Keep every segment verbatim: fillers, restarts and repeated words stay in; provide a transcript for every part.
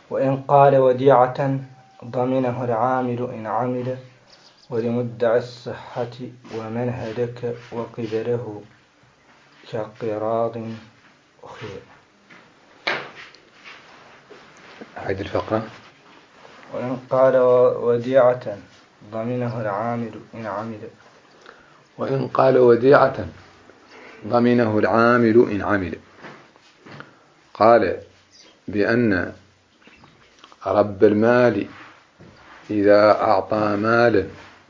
وإن قال وديعة ضمنه العامل إن عمل ولمدعي الصحة ومن هلك وقبله كقراض أخير. هذه الفقرة. وإن قال وديعة ضمنه العامل إن عمل وإن قال وديعة ضمنه العامل إن عمل، قال بأن رب المال إذا أعطى مالا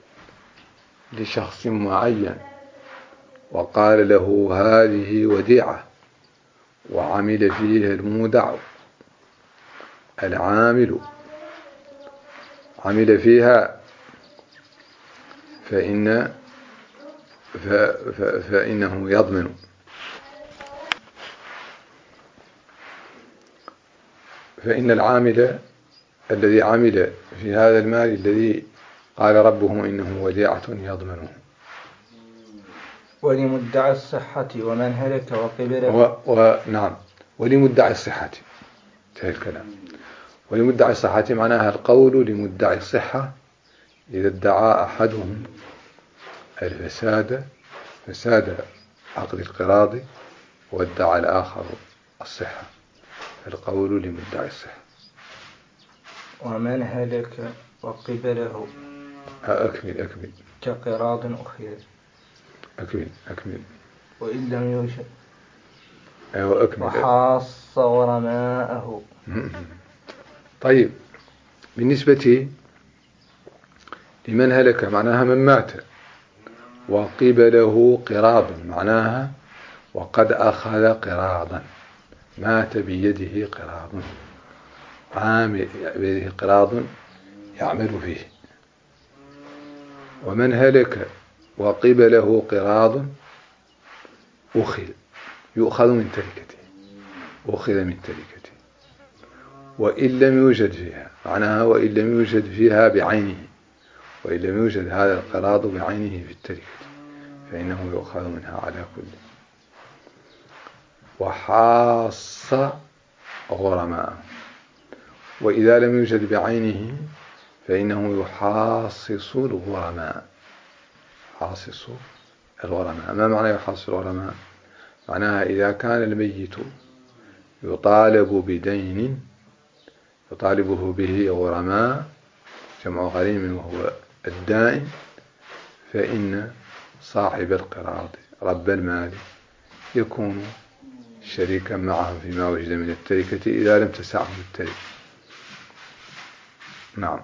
لشخص معين وقال له هذه وديعة وعمل فيها المودع العامل عمل فيها فإن فإنه يضمن فإن العامل الذي عمل في هذا المال الذي قال ربه إنه وديعة يضمنه. ولمدعي الصحة ومن هلك وقبله و... ونعم ولمدعي الصحة انتهى الكلام. ولمدعي الصحة معناها القول لمدعي الصحة إذا ادعى أحدهم الفساد فساد عقد القراض وادعى الآخر الصحة، القول لمدعي الصحة. ومن هلك وقبله أكمل أكمل كقراض أخير. أكمل أكمل وإن لم يوجد أيوة أكمل وحاص ورماءه. طيب، بالنسبة لمن هلك معناها من مات وقبله قراض معناها وقد أخذ قراضا، مات بيده قراض، عامل بيده قراض يعمل فيه. ومن هلك وقبله قراض أخذ يؤخذ من تركته أخذ من تركته وإن لم يوجد فيها معناها وإن لم يوجد فيها بعينه، وإن لم يوجد هذا القراض بعينه في التركة فإنه يؤخذ منها على كل. وحاص غرماء، وإذا لم يوجد بعينه فإنه يحاصص الغرماء. حاصص الغرماء، ما معنى يحاصص الغرماء؟ معناها إذا كان الميت يطالب بدين يطالبه به غرماء جمع غريم وهو الدائن، فإن صاحب القراض رب المال يكون شريكا معهم فيما وجد من التركة إذا لم تسعه التركة. نعم.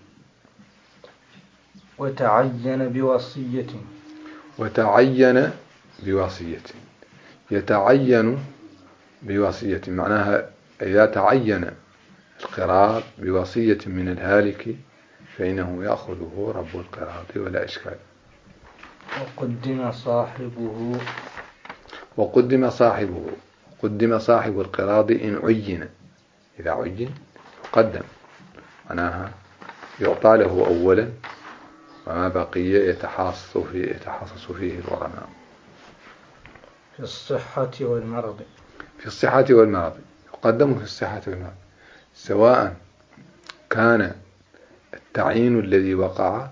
وتعين بوصية وتعين بوصية يتعين بوصية معناها إذا تعين القراض بوصية من الهالك فإنه يأخذه رب القراض ولا إشكال. وقدم صاحبه وقدم صاحبه قدم صاحب القراض إن عين، إذا عين قدم معناها يعطى له أولا وما بقي يتحاصص فيه يتحاصص فيه الغرماء. في الصحة والمرض في الصحة والمرض يقدم في الصحة والمرض، سواء كان التعيين الذي وقع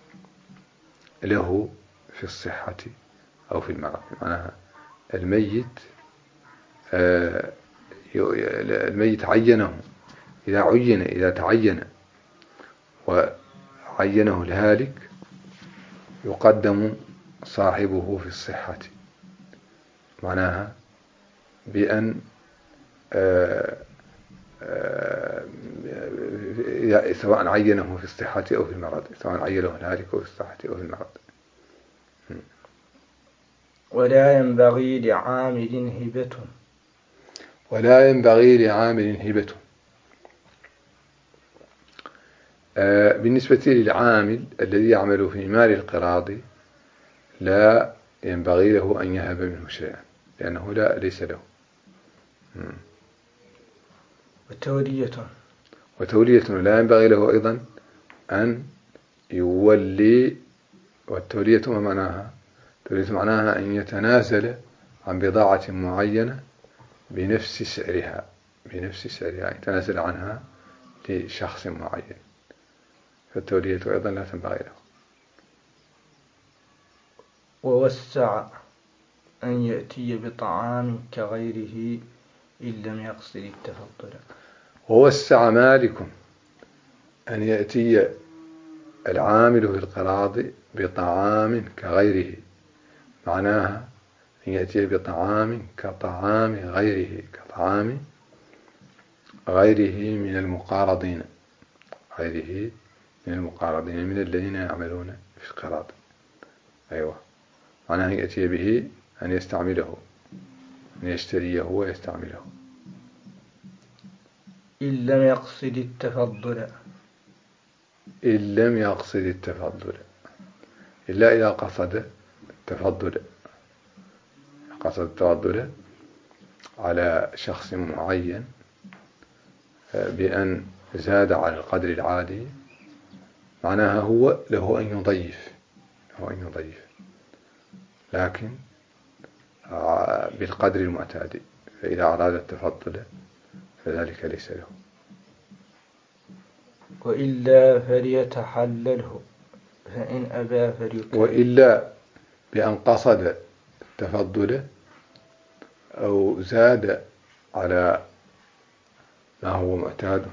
له في الصحة أو في المرض. معناها الميت آه الميت عينه إذا عين إذا تعين وعينه الهالك يقدم صاحبه في الصحة، معناها بأن آه آه سواء عينه في الصحة أو في المرض، سواء عينه الهالك في الصحة أو في المرض. ولا ينبغي لعامل هبة ولا ينبغي لعامل هبة آه بالنسبة للعامل الذي يعمل في مال القراض لا ينبغي له أن يهب منه شيئا لأنه لا ليس له. وتولية وتولية لا ينبغي له أيضا أن يولي. والتولية ما معناها؟ التولية معناها أن يتنازل عن بضاعة معينة بنفس سعرها بنفس سعرها يتنازل عنها لشخص معين، فالتولية أيضا لا تنبغي له. ووسع أن يأتي بطعام كغيره إن لم يقصد التفضل. ووسع مالك أن يأتي العامل في القراض بطعام كغيره، معناها أن يأتي بطعام كطعام غيره، كطعام غيره من المقارضين، غيره من المقارضين من الذين يعملون في القراض. أيوة، معناها أن يأتي به أن يستعمله، أن يشتريه ويستعمله. إن لم يقصد التفضل. إن لم يقصد التفضل، إلا إذا قصد التفضل، قصد التفضل على شخص معين بأن زاد على القدر العادي، معناها هو له أن يضيف، له أن يضيف لكن بالقدر المعتاد، فإذا أراد التفضل فذلك ليس له. وإلا فليتحلله فإن أبى فليكافئ. وإلا بأن قصد التفضل أو زاد على ما هو معتاد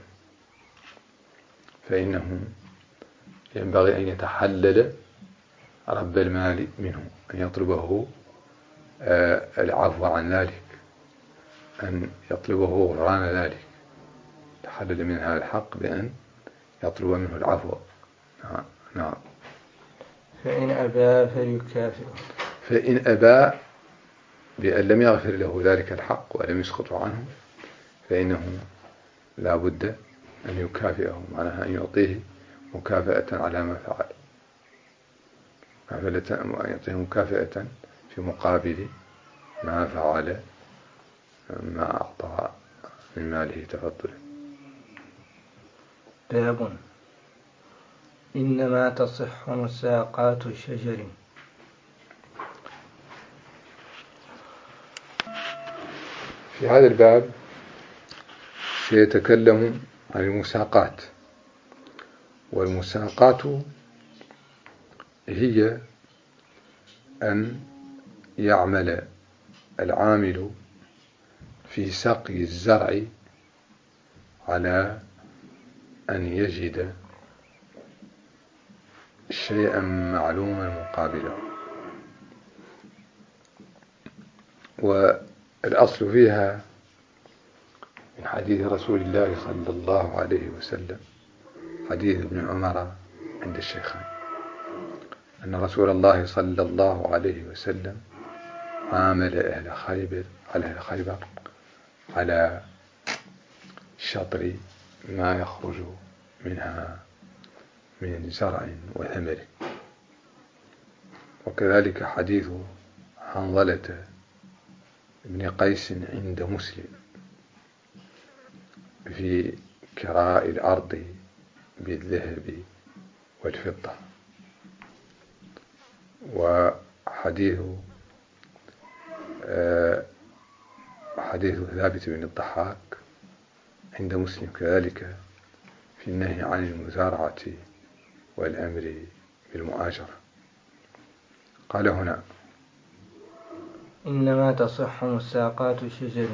فإنه ينبغي أن يتحلل رب المال منه، أن يطلبه العفو عن ذلك، أن يطلبه غفران ذلك، تحلل من هذا الحق بأن يطلب منه العفو. نعم. فإن أبى فليكافئ. فإن أبى بأن لم يغفر له ذلك الحق ولم يسقط عنه فإنه لا بد أن يكافئه، معناها أن يعطيه مكافأة على ما فعل، أن يعطيه مكافأة في مقابل ما فعل ما أعطى من ماله تفضلا. باب إنما تصح مساقات شجر. في هذا الباب سيتكلم عن المساقات، والمساقات هي أن يعمل العامل في سقي الزرع على أن يجد شيئا معلوما مقابله. والأصل فيها من حديث رسول الله صلى الله عليه وسلم، حديث ابن عمر عند الشيخين، أن رسول الله صلى الله عليه وسلم عامل أهل خيبر على أهل خيبر على شطر ما يخرج منها من زرع وثمر. وكذلك حديث حنظلة ابن قيس عند مسلم في كراء الأرض بالذهب والفضة. وحديث حديث ثابت بن الضحاك عند مسلم كذلك في النهي عن المزارعة والأمر بالمؤاجرة. قال هنا إنما تصح مساقات شجر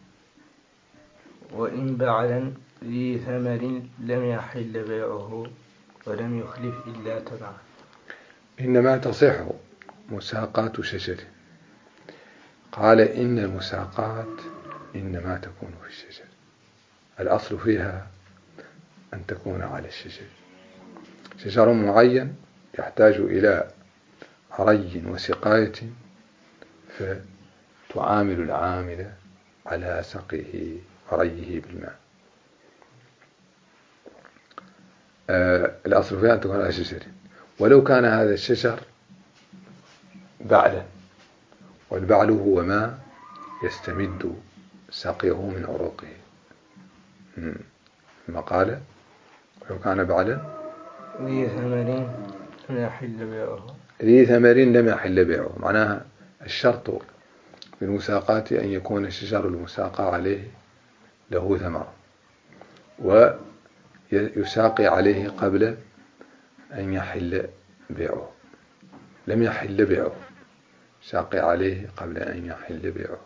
وإن بعلا ذي ثمر لم يحل بيعه ولم يخلف إلا تبعه. إنما تصح مساقات شجر، قال إن المساقات إنما تكون في الشجر، الأصل فيها أن تكون على الشجر، شجر معين يحتاج إلى ري وسقاية فتعامل العامل على سقيه وريه بالماء. آه الأصل فيها أن تكون على الشجر، ولو كان هذا الشجر بعلا، والبعل هو ما يستمد سقيه من عروقه، ثم قال ولو كان بعلا ذي ثمر لم يحل بيعه. ذي ثمر لم يحل بيعه، معناها الشرط في المساقات أن يكون الشجر المساقى عليه له ثمر، يساقي عليه قبل أن يحل بيعه، لم يحل بيعه، ساقي عليه قبل أن يحل بيعه.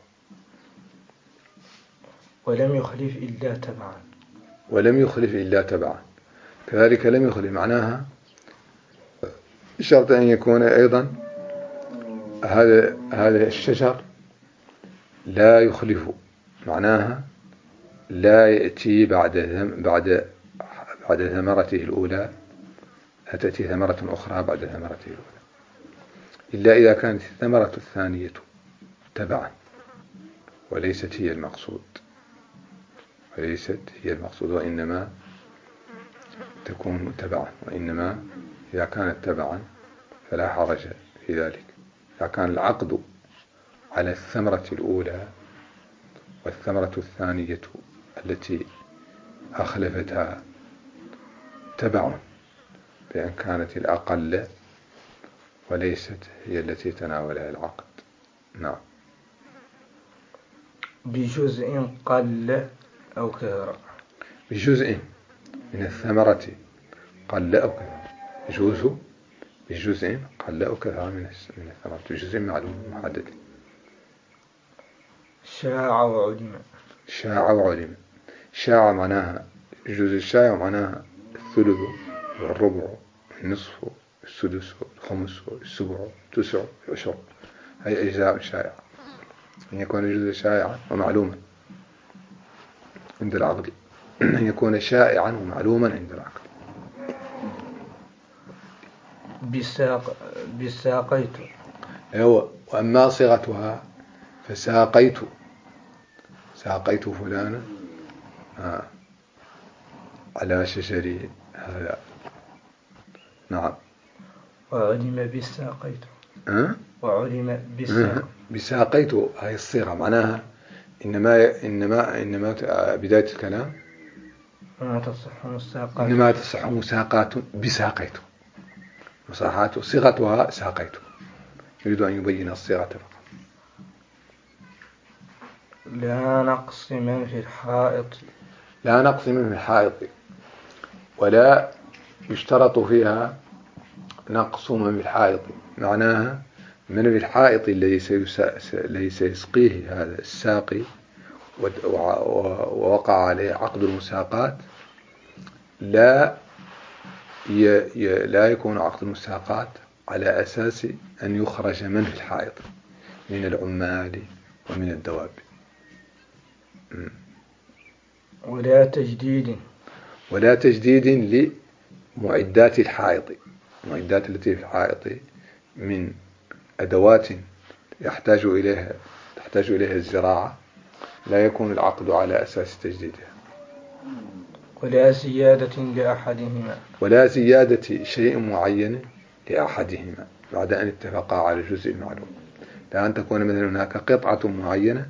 ولم يخلف إلا تبعا، ولم يخلف إلا تبعا، كذلك لم يخلف معناها شرط أن يكون أيضا هذا هذا الشجر لا يخلف، معناها لا يأتي بعد بعد بعد ثمرته الأولى، لا تأتي ثمرة أخرى بعد ثمرته الأولى، إلا إذا كانت الثمرة الثانية تبعا وليست هي المقصود، وليست هي المقصود وإنما تكون تبعا. وإنما إذا كانت تبعا فلا حرج في ذلك. إذا كان العقد على الثمرة الأولى والثمرة الثانية التي أخلفتها تبع، بأن كانت الأقل وليست هي التي تناولها العقد. نعم. بجزء قل أو كثر، بجزء من الثمرة قل أو كثر، يجوز بجزء قل أو كثر من الثمرة، بجزء معلوم محدد. شاع وعلم، شاع وعلم، شاع معناها الجزء الشائع، معناها الثلث والربع النصف السدس الخمس السبع التسع العشر، هي أجزاء شائعة. أن يكون الجزء شائعا ومعلوما عند العقد، أن يكون شائعا ومعلوما عند العقد. بساق بساقيت، أيوة. وأما صيغتها فساقيت، ساقيت فلانا آه. على شجر هذا. نعم. وعلم بساقيت، أه؟ وعلم بساق بساقيت، هاي الصيغة معناها إنما إنما إنما بداية الكلام إنما تصح مساقات، إنما تصح مساقات بساقيت، مساحات صيغتها ساقيت، يريد أن يبين الصيغة فقط. لا نقص من في الحائط، لا نقص من في الحائط، ولا يشترط فيها نقص من في الحائط، معناها من في الحائط الذي سيسقيه هذا الساقي ووقع عليه عقد المساقات، لا لا يكون عقد المساقات على أساس أن يخرج من في الحائط من العمال ومن الدواب. ولا تجديد، ولا تجديد لمعدات الحائط، المعدات التي في الحائط من أدوات يحتاج إليها تحتاج إليها الزراعة، لا يكون العقد على أساس تجديدها. ولا زيادة لأحدهما، ولا زيادة شيء معين لأحدهما بعد أن اتفقا على الجزء المعلوم. لأن تكون مثلا هناك قطعة معينة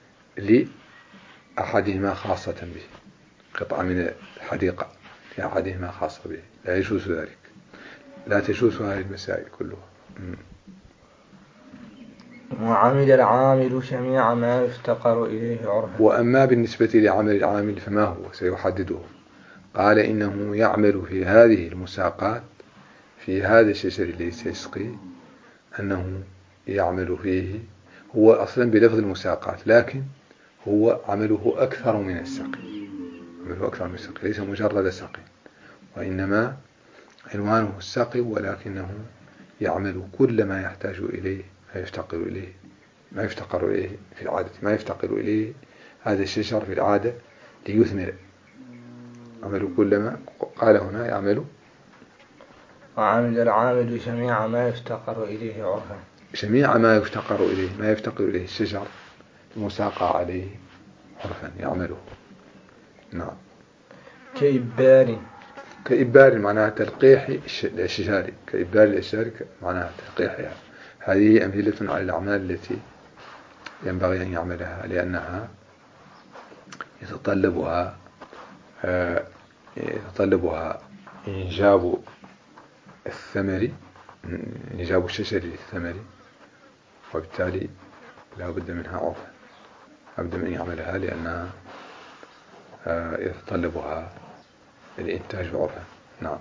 لأحدهما خاصة به، قطعة من الحديقة لأحدهما خاصة به، لا يجوز ذلك، لا تجوز هذه المسائل كلها. وعمل العامل جميع ما يفتقر إليه عرفا. وأما بالنسبة لعمل العامل فما هو سيحدده، قال إنه يعمل في هذه المساقات في هذا الشجر الذي سيسقي، أنه يعمل فيه هو أصلا بلفظ المساقات، لكن هو عمله أكثر من السقي، عمله أكثر من السقي، ليس مجرد سقي، وإنما عنوانه السقي، ولكنه يعمل كل ما يحتاج إليه ما يفتقر إليه ما يفتقر إليه في العادة، ما يفتقر إليه هذا الشجر في العادة ليثمر. عمل كل ما قال هنا يعمل. وعمل العامل جميع ما يفتقر إليه عرفا، جميع ما يفتقر إليه ما يفتقر إليه الشجر المساقى عليه عرفا يعمله. نعم. كإبار، كإبار معناها تلقيح الأشجار، كإبار الأشجار معناها تلقيحها. هذه أمثلة على الأعمال التي ينبغي أن يعملها، لأنها يتطلبها يتطلبها إنجاب الثمر، إنجاب الشجر للثمر، وبالتالي لا بد منها عرفا، لا بد من أن يعملها لأنها يتطلبها الإنتاج عرفا. نعم.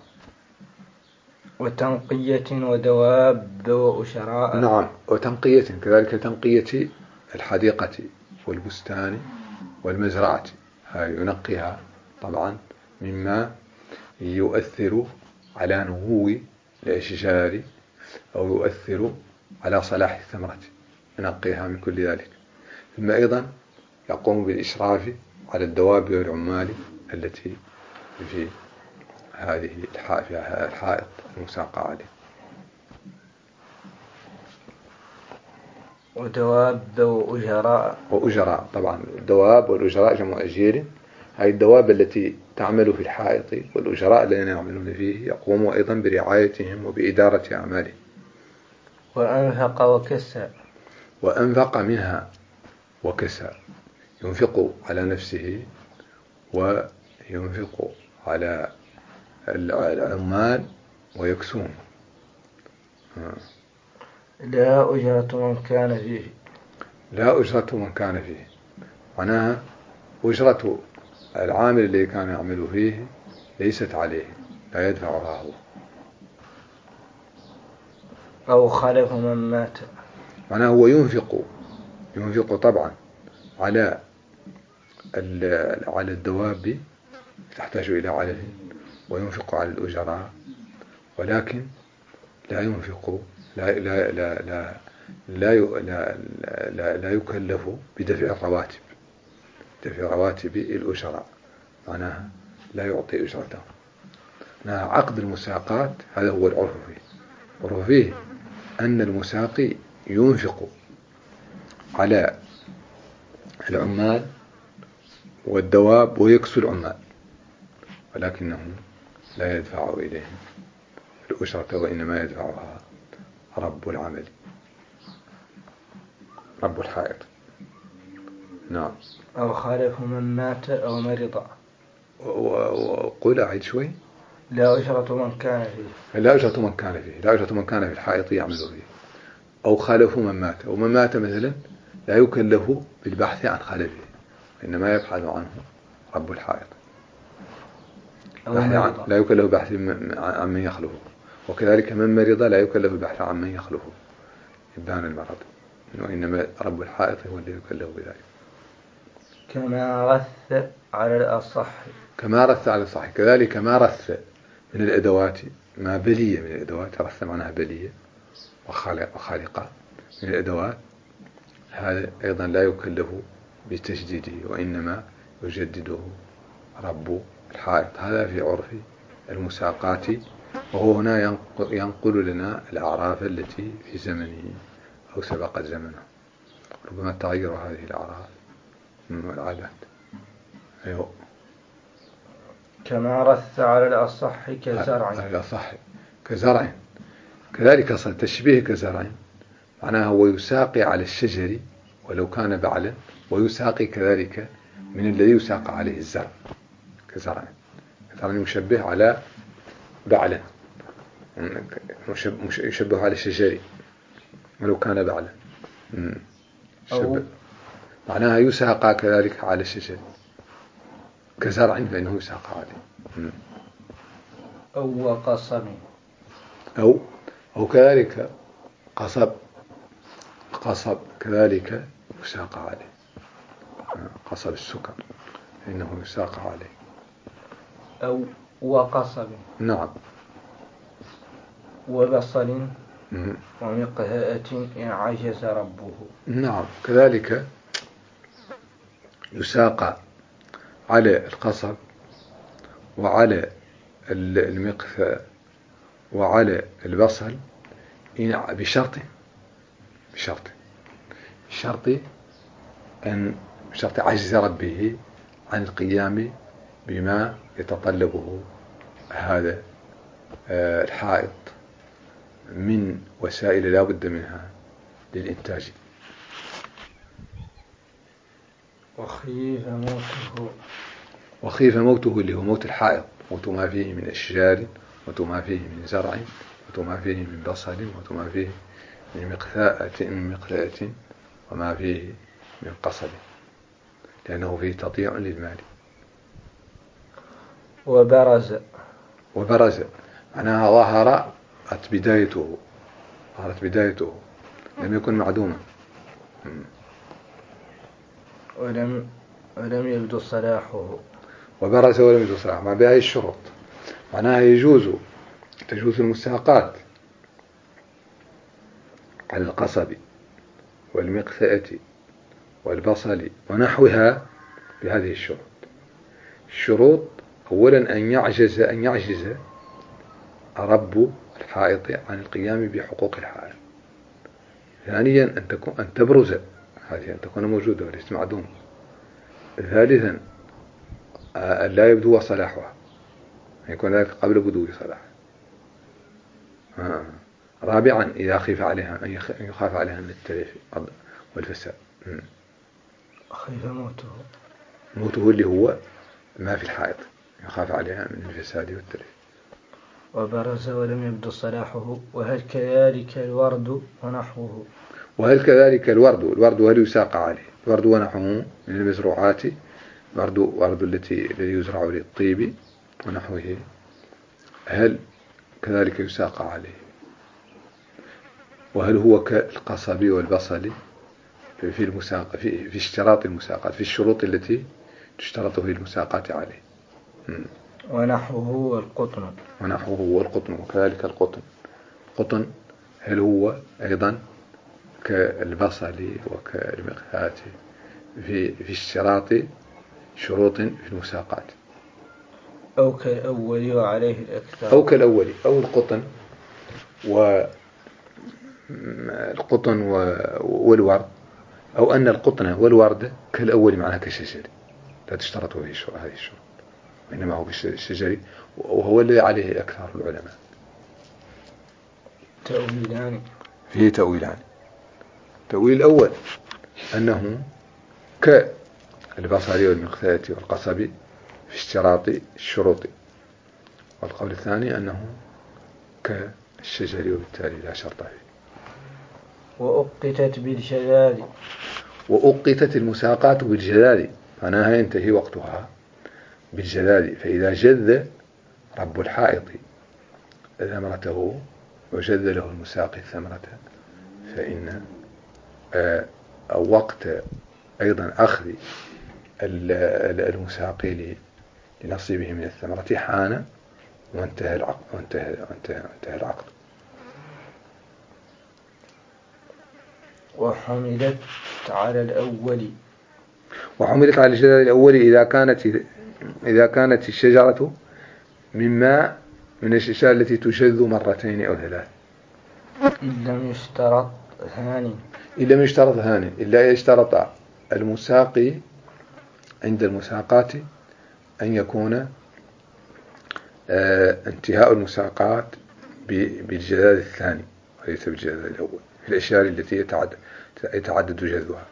وتنقية ودواب وأشراء. نعم، وتنقية كذلك تنقية الحديقة والبستان والمزرعة، هاي ينقيها طبعا مما يؤثر على نمو الأشجار أو يؤثر على صلاح الثمرة، ينقيها من كل ذلك. ثم أيضا يقوم بالإشراف على الدواب والعمال التي في هذه الحائط المساقة عليه. ودواب وأجراء. وأجراء طبعا، الدواب والأجراء جمع أجير، هذه الدواب التي تعمل في الحائط والأجراء الذين يعملون فيه يقوموا أيضا برعايتهم وبإدارة أعمالهم. وأنفق وكسى. وأنفق منها وكسى، ينفق على نفسه وينفق على العمال ويكسون. لا أجرة من كان فيه. لا أجرة من كان فيه، معناها أجرة العامل الذي كان يعمل فيه ليست عليه، لا يدفعها هو. أو خلف من مات. معناها هو ينفق ينفق طبعا على على الدواب تحتاج إلى علف، وينفق على الأجراء، ولكن لا ينفق لا لا لا لا لا لا, لا, لا يكلف بدفع الرواتب، دفع رواتب الأجراء، معناها لا يعطي أجرته. عقد المساقات هذا هو العرف فيه. العرف فيه أن المساقي ينفق على العمال والدواب ويكسو العمال، ولكنه لا يدفع إليهم الأجرة، وإنما يدفعها رب العمل، رب الحائط. نعم. أو خالف من مات أو مرض. وقول أعيد شوي. لا أجرة من كان فيه. لا أجرة من كان فيه، لا أجرة من كان في الحائط يعمل فيه. أو خالف من مات، ومن مات مثلا لا يكلف بالبحث عن خلفه، إنما يبحث عنه رب الحائط. لا يكلف بحث عن من يخلفه، وكذلك من مرض لا يكلف البحث عن من يخلفه إبان المرض، وإنما رب الحائط هو الذي يكلف بذلك. كما رث على الأصح. كما رث على الصح، كذلك ما رث من الأدوات، ما بلية من الأدوات، رث معناها بلية وخالق وخالقة من الأدوات، هذا أيضا لا يكلف بتجديده، وإنما يجدده رب الحائط. هذا في عرف المساقات، وهو هنا ينقل لنا الأعراف التي في زمنه أو سبقت زمنه، ربما تغير هذه الأعراف والعادات. أيوه. كما رث على الأصح كزرع. على الأصح كزرع، كذلك أصل تشبيه كزرع، معناها هو يساقي على الشجر ولو كان بعلا، ويساقي كذلك من الذي يساق عليه الزرع كزرع. كزرع يشبه على بعلا، يشبه على الشجر ولو كان بعلا، معناها يساق كذلك على الشجر كزرع، فإنه يساق عليه. أو قصب. أو أو كذلك قصب، قصب كذلك يساق عليه، قصب السكر فإنه يساق عليه. أو وقصب. نعم. وبصل ومقهاءة إن عجز ربه. نعم، كذلك يساق على القصب وعلى المقفاء وعلى البصل بشرط بشرط بشرط أن بشرط عجز ربه عن القيام بما يتطلبه هذا الحائط من وسائل لا بد منها للإنتاج. وخيف موته. وخيف موته اللي هو موت الحائط، موت ما فيه من أشجار، موت ما فيه من زرع، موت ما فيه من بصل، موت ما فيه من مقثاءة من مقثاءة وما فيه من قصب، لأنه فيه تضييع للمال. وبرز وبرز معناها ظهرت بدايته ظهرت بدايته لم يكن معدوما. ولم ولم يبدو صلاحه. وبرز ولم يبدو صلاحه مع بهذه الشروط معناها يجوز تجوز المساقات على القصب والمقثأة والبصل ونحوها بهذه الشروط. الشروط أولا أن يعجز أن يعجز رب الحائط عن القيام بحقوق الحائط. ثانيا أن تكون أن تبرز هذه أن تكون موجودة وليست معدومة. ثالثا أن لا يبدو صلاحها أن يكون ذلك قبل بدو صلاحها. آه. رابعا إذا خيف عليها أن يخاف عليها من التلف والفساد. خيف موته موته اللي هو ما في الحائط يخاف عليها من الفساد والتلف. وبرز ولم يبدو صلاحه. وهل كذلك الورد ونحوه. وهل كذلك الورد الورد هل يساق عليه الورد ونحوه من المزروعات ورد ورد التي الذي يزرع للطيب ونحوه هل كذلك يساق عليه. وهل هو كالقصب والبصل في المساق في في اشتراط المساقات في الشروط التي تشترط في المساقات عليه. ونحوه والقطن ونحوه والقطن وكذلك القطن. القطن هل هو أيضا كالبصل وكالمقثاة في في اشتراط شروط في المساقات. أو كالأول وعليه الأكثر. أو كالأول أو القطن والقطن والورد أو أن القطن والورد كالأول معناها كالشجر لا تشترط هذه الشروط وإنما هو بالشجر وهو الذي عليه أكثر العلماء. تأويلان فيه تأويلان. التأويل الأول أنه كالبصل والمقثاة والقصب في اشتراط الشروط. والقول الثاني أنه كالشجر وبالتالي لا شرط فيه. وأقتت بالجلال. وأقتت المساقات بالجلال معناها ينتهي وقتها بالجلال. فإذا جذ رب الحائط ثمرته وجذ له المساقي الثمرة فإن وقت أيضا أخذ المساقي لنصيبه من الثمرة حان وانتهى العقد وانتهى وانتهى وانتهى العقد. وحملت على الأول. وحملت على الجدل الأول إذا كانت إذا كانت الشجرة مما من الشجر التي تشذ مرتين أو ثلاث. إن لم يشترط هاني. إن لم يشترط هاني إلا يشترط المساقي عند المساقات أن يكون آه انتهاء المساقات بالجدال الثاني وليس بالجدال الأول في الأشياء التي يتعدد, يتعدد جذوها.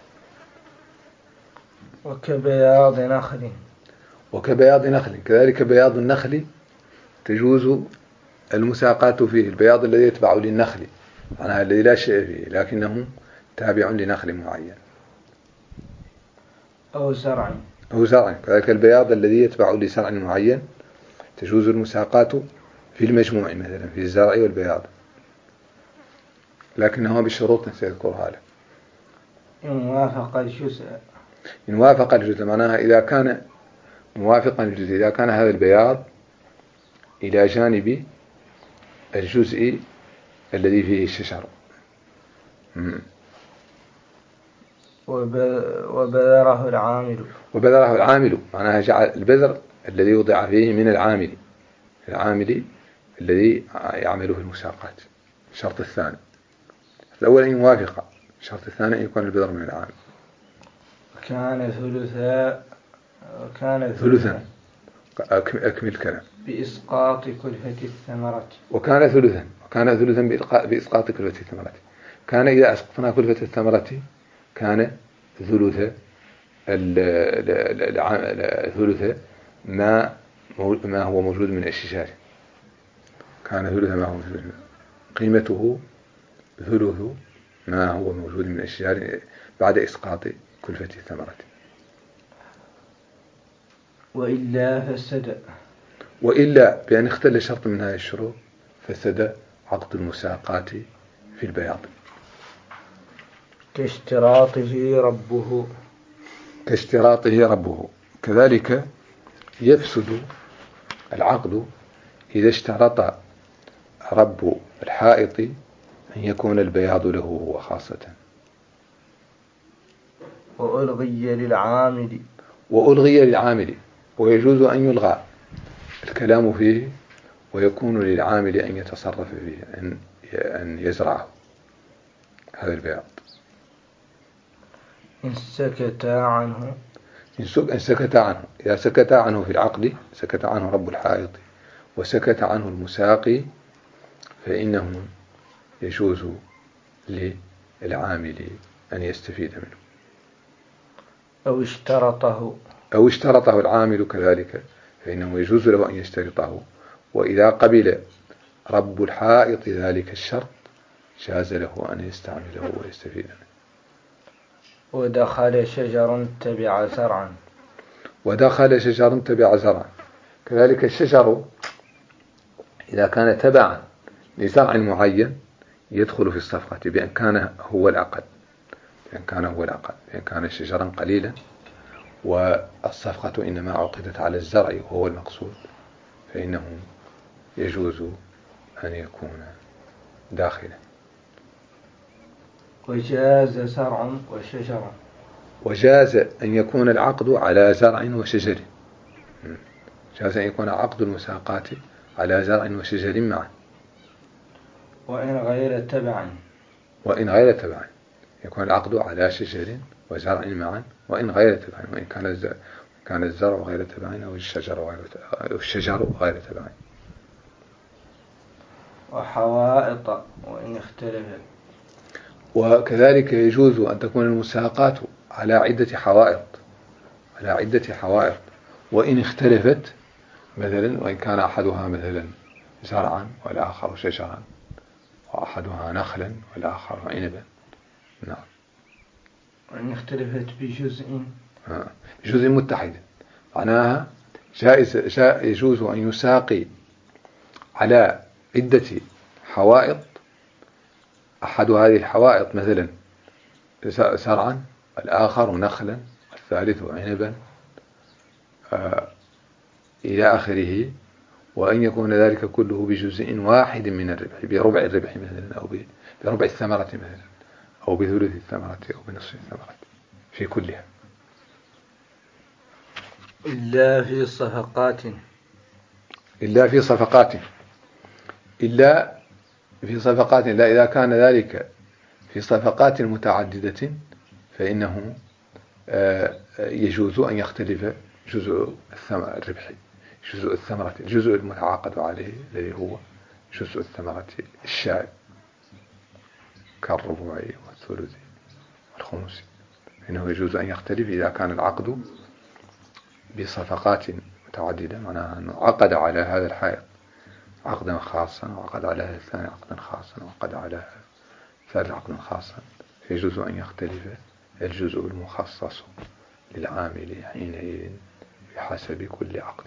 وكبياض نخل. وكبياض نخل كذلك بياض النخل تجوز المساقات فيه. البياض الذي يتبع للنخل معناها الذي لا شيء فيه لكنه تابع لنخل معين. أو زرع. أو زرع كذلك البياض الذي يتبع لزرع معين تجوز المساقات في المجموع مثلا في الزرع والبياض لكنها بشروط سيذكرها لك. إن وافق الجزء. إن وافق الجزء معناها إذا كان موافقا الجزء إذا كان هذا البياض إلى جانب الجزء الذي فيه الشجر. وبذره العامل. وبذره العامل معناها جعل البذر الذي يوضع فيه من العامل العامل الذي يعمل في المساقات. الشرط الثاني الأول أن يوافق. الشرط الثاني أن يكون البذر من العامل. كان ثلثا كان ثلثا أكمل كلام. بإسقاط كلفة الثمرة. وكان ثلثا وكان ثلثا بإسقاط كلفة الثمرة. كان إذا أسقطنا كلفة الثمرة كان ثلث ثلث ما ما هو موجود من الشجار. كان ثلث ما هو موجود قيمته ثلث ما هو موجود من الشجار بعد إسقاط كلفة الثمرة. وإلا فسد وإلا بأن اختل شرط من هذه الشروط فسد عقد المساقات في البياض. كاشتراطه ربه كاشتراطه ربه كذلك يفسد العقد إذا اشترط رب الحائط أن يكون البياض له هو خاصة. وألغي للعامل وألغي للعامل ويجوز أن يلغى الكلام فيه ويكون للعامل أن يتصرف فيه أن أن يزرعه هذا البياض إن سكت عنه إن سكت عنه. إذا سكت عنه في العقد سكت عنه رب الحائط وسكت عنه المساقي فإنه يجوز للعامل أن يستفيد منه. أو اشترطه أو اشترطه العامل كذلك فإنه يجوز له أن يشترطه، وإذا قبل رب الحائط ذلك الشرط جاز له أن يستعمله ويستفيد منه. ودخل شجر تبع زرعا ودخل شجر تبع زرعا كذلك الشجر إذا كان تبعا لزرع معين يدخل في الصفقة بأن كان هو الأقل بأن كان هو الأقل بأن كان شجرا قليلا والصفقة إنما عقدت على الزرع وهو المقصود فإنه يجوز أن يكون داخلا. وجاز زرع وشجر وجاز أن يكون العقد على زرع وشجر. جاز أن يكون عقد المساقات على زرع وشجر معا. وإن غير تبع وإن غير تبع يكون العقد على شجر وزرع معا وإن غير تبع وإن كان كان الزرع غير تبع أو الشجر غير أو الشجر غير تبع. وحوائط وإن اختلفت وكذلك يجوز أن تكون المساقات على عدة حوائط على عدة حوائط وإن اختلفت مثلا وإن كان أحدها مثلا زرعا والآخر شجرا وأحدها نخلا والآخر عنبا. نعم. وإن اختلفت بجزء بجزء متحد معناها جائز جاء يجوز أن يساقي على عدة حوائط أحد هذه الحوائط مثلا زرعا الآخر نخلا الثالث عنبا آه إلى آخره وأن يكون ذلك كله بجزء واحد من الربح بربع الربح مثلا أو بربع الثمرة مثلا أو بثلث الثمرة أو بنصف الثمرة في كلها. إلا في صفقات إلا في صفقات إلا في صفقات لا إذا كان ذلك في صفقات متعددة فإنه يجوز أن يختلف جزء الربح جزء الثمرة الجزء المتعاقد عليه الذي هو جزء الثمرة الشائع كالربع والثلث والخمس فإنه يجوز أن يختلف إذا كان العقد بصفقات متعددة معناها أنه عقد على هذا الحائط عقدا خاصا وعقد على هذا الثاني عقدا خاصا وعقد على ثالث عقدا خاصا فيجوز أن يختلف الجزء المخصص للعامل حينئذ بحسب كل عقد.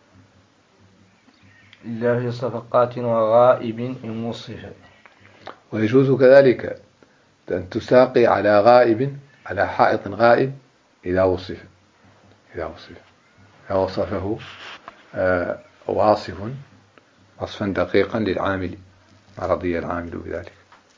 إلا في صفقات وغائب إن وصف. ويجوز كذلك أن تساقي على غائب على حائط غائب إذا وصف إذا وصف إذا وصفه آه واصف وصفا دقيقا للعامل رضي العامل بذلك.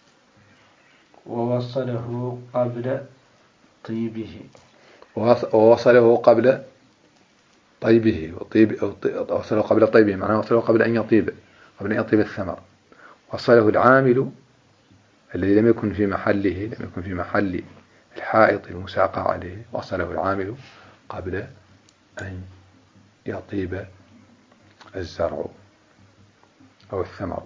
ووصله قبل طيبه ووصله قبل طيبه وطيب وصله قبل طيبه معناه وصله قبل أن يطيب قبل أن يطيب الثمر. وصله العامل الذي لم يكن في محله لم يكن في محل الحائط المساقى عليه وصله العامل قبل أن يطيب الزرع أو الثمر.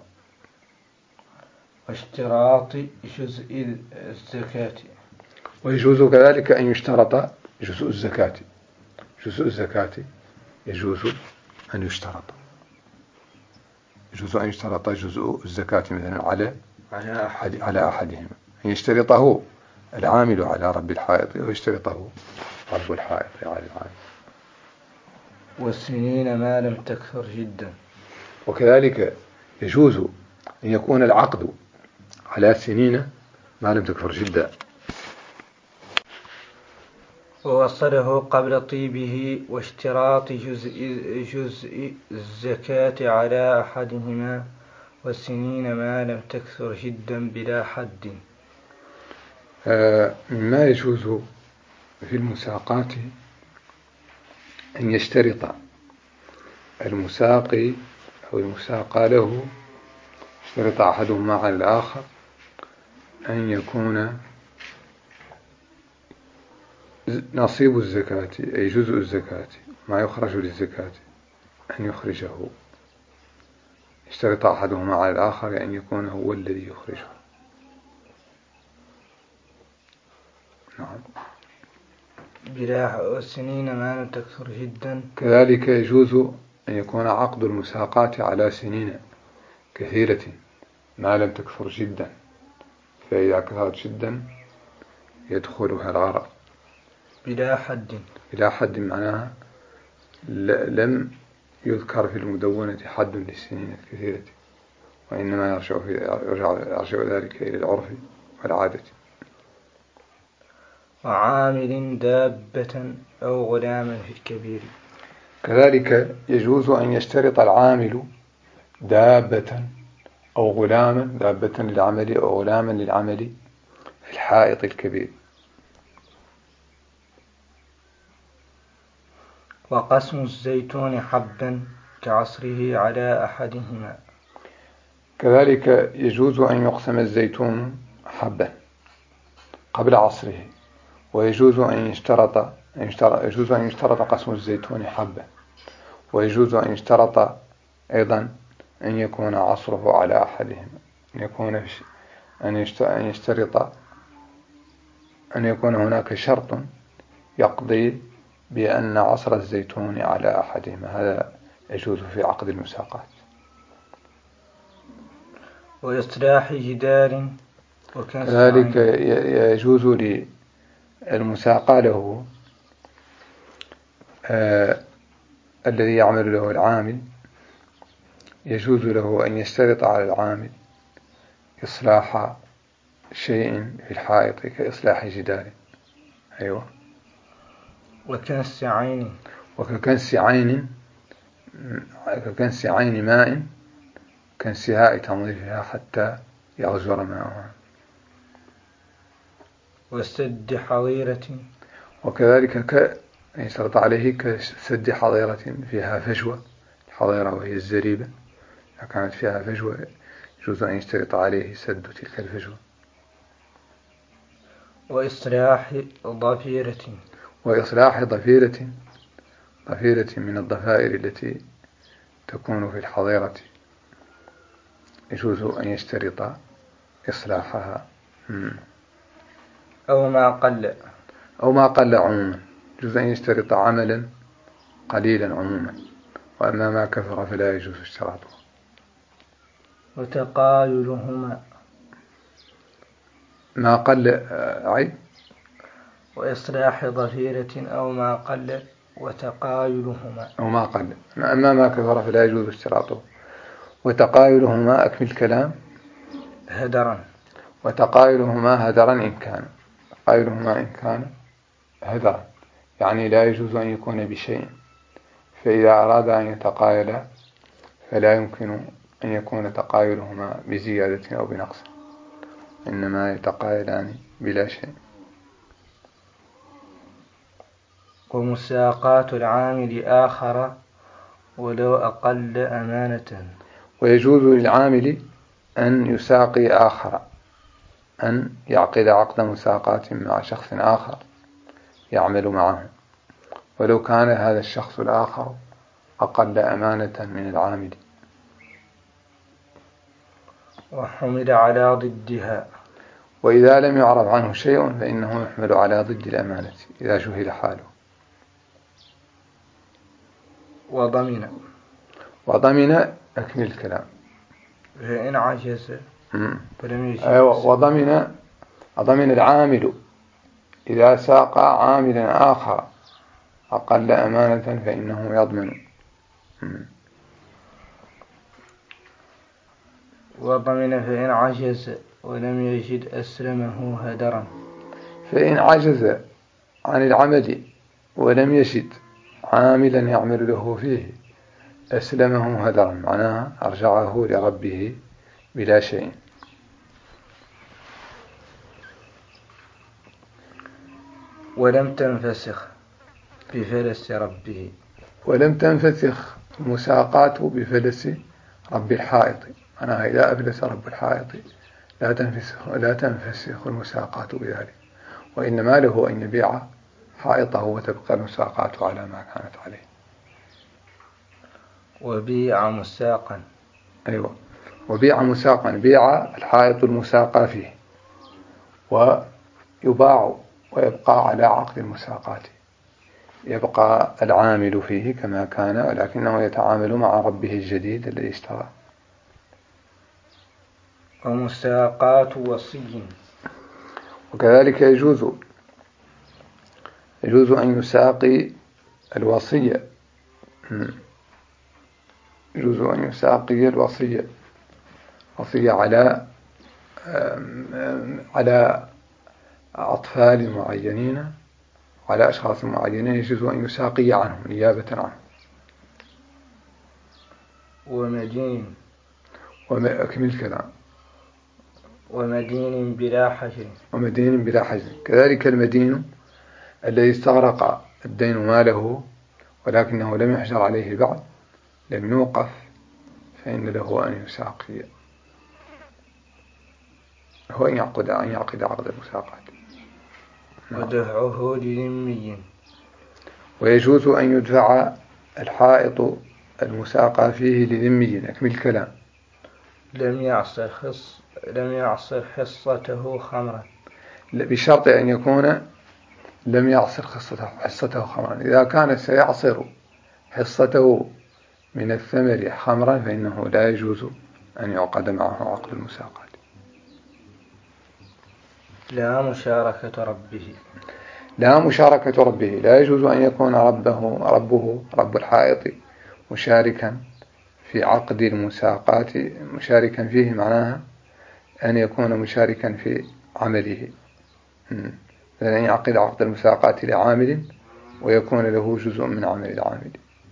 واشتراط جزء الزكاة. ويجوز كذلك أن يشترط جزء الزكاة جزء الزكاة يجوز أن يشترط يجوز أن يشترط جزء الزكاة مثلا على على أحد على أحدهما أن يشترطه العامل على رب الحائط ويشترطه رب الحائط على العامل. والسنين ما لم تكثر جدا. وكذلك يجوز أن يكون العقد على سنين ما لم تكثر جدا. ووصله قبل طيبه واشتراط جزء, جزء الزكاة على أحدهما، والسنين ما لم تكثر جدا بلا حد. مما يجوز في المساقات أن يشترط المساقي أو المساقى له، يشترط أحدهما على الآخر أن يكون نصيب الزكاة أي جزء الزكاة ما يخرج للزكاة أن يخرجه، يشترط أحدهما على الآخر أن يكون هو الذي يخرجه. نعم. بلا سنين ما لم تكثر جدا. كذلك يجوز أن يكون عقد المساقات على سنين كثيرة ما لم تكثر جدا، فإذا كثرت جدا يدخلها الغرر. بلا حد. بلا حد معناها لم يذكر في المدونة حد للسنين الكثيرة، وإنما يرجع, في يرجع, يرجع ذلك إلى العرف والعادة. وعامل دابة أو غلاما في الكبير. كذلك يجوز أن يشترط العامل دابة أو غلاما، دابة للعمل أو غلاما للعمل في الحائط الكبير. وقسم الزيتون حبا كعصره على أحدهما. كذلك يجوز أن يقسم الزيتون حبا قبل عصره، ويجوز أن يشترط يجوز أن يشترط قسم الزيتون حبا، ويجوز أن يشترط أيضا أن يكون عصره على أحدهما، أن يكون أن يشترط أن يكون هناك شرط يقضي بأن عصر الزيتون على أحدهما. هذا يجوز في عقد المساقات. وإصلاح جدار. كذلك يجوز للمساقى له آه الذي يعمل له العامل، يجوز له أن يشترط على العامل إصلاح شيء في الحائط كإصلاح جدار. أيوة. وكنس عين. وككنس عين ككنس عين ماء كانسهاء تنظيفها حتى يغزر ماءها. وسد حظيرة. وكذلك ك... يشترط عليه كسد حظيرة فيها فجوة، الحظيرة وهي الزريبة، إذا كانت فيها فجوة يجوز أن يشترط عليه سد تلك الفجوة. وإصلاح ضفيرة. وإصلاح ضفيرة، ضفيرة من الضفائر التي تكون في الحظيرة يجوز أن يشترط إصلاحها. أو ما قل أو ما قل عموما، يجوز أن يشترط عملا قليلا عموما، وأما ما كثر فلا يجوز اشتراطه. وتقايلهما. ما قل عيب. وإصلاح ضفيرة أو ما قل وتقايلهما. أو ما قل، أما ما كثر فلا يجوز اشتراطه. وتقايلهما أكمل كلام. هدرا. وتقايلهما هدرا إن كان، تقايلهما إن كان هدرا يعني لا يجوز أن يكون بشيء، فإذا أراد أن يتقايل فلا يمكن أن يكون تقايلهما بزيادة أو بنقص، إنما يتقايلان بلا شيء. ومساقات العامل آخر ولو أقل أمانة. ويجوز للعامل أن يساقي آخر، أن يعقد عقد مساقات مع شخص آخر يعمل معه، ولو كان هذا الشخص الآخر أقل أمانة من العامل. وحمل على ضدها. وإذا لم يعرف عنه شيء فإنه يحمل على ضد الأمانة إذا جهل حاله. وضمن. وضمن أكمل الكلام. فإن عجز فلم يجز. أيوة. وضمن وضمن العامل إذا ساق عاملا آخر أقل أمانة فإنه يضمن. وضمن فإن عجز ولم يجد أسلمه هدرا. فإن عجز عن العمل ولم يجد عاملا يعمل له فيه أسلمه هدرا، معناها أرجعه لربه بلا شيء. ولم تنفسخ بفلس ربه. ولم تنفسخ المساقات بفلس رب الحائط، معناها إذا أفلس رب الحائط لا تنفسخ, لا تنفسخ المساقات بذلك، وإنما له أن يبيع حائطه وتبقى المساقات على ما كانت عليه. وبيع مساقا. أيوة، وبيع مساقا، بيع الحائط المساقى فيه ويباع ويبقى على عقد المساقات، يبقى العامل فيه كما كان ولكنه يتعامل مع ربه الجديد الذي اشترى. ومساقات وصي. وكذلك يجوز يجوز أن يساقي الوصية، يجوز أن يساقي الوصية وصية على على أطفال معينين، على أشخاص معينين، يجوز أن يساقي عنهم نيابة عنه. ومدين. وأكمل الكلام. ومدين بلا حجر. ومدين بلا حجر، كذلك المدين الذي استغرق الدين ماله ولكنه لم يحجر عليه بعد، لم يوقف، فإن له أن يساقي، هو أن يعقد أن يعقد عقد المساقات. ودفعه لذمي. ويجوز أن يدفع الحائط المساقى فيه لذمي. أكمل الكلام. لم يعصر خص لم يعصر حصته خمرا، بشرط أن يكون لم يعصر حصته حصته خمرا. إذا كان سيعصر حصته من الثمر خمرا فإنه لا يجوز أن يعقد معه عقد المساقات. لا مشاركة ربه. لا مشاركة ربه، لا يجوز أن يكون ربه ربه رب الحائط مشاركا في عقد المساقات، مشاركا فيه معناها أن يكون مشاركا في عمله، لأن يعقد عقد المساقات لعامل ويكون له جزء من عمل العامل.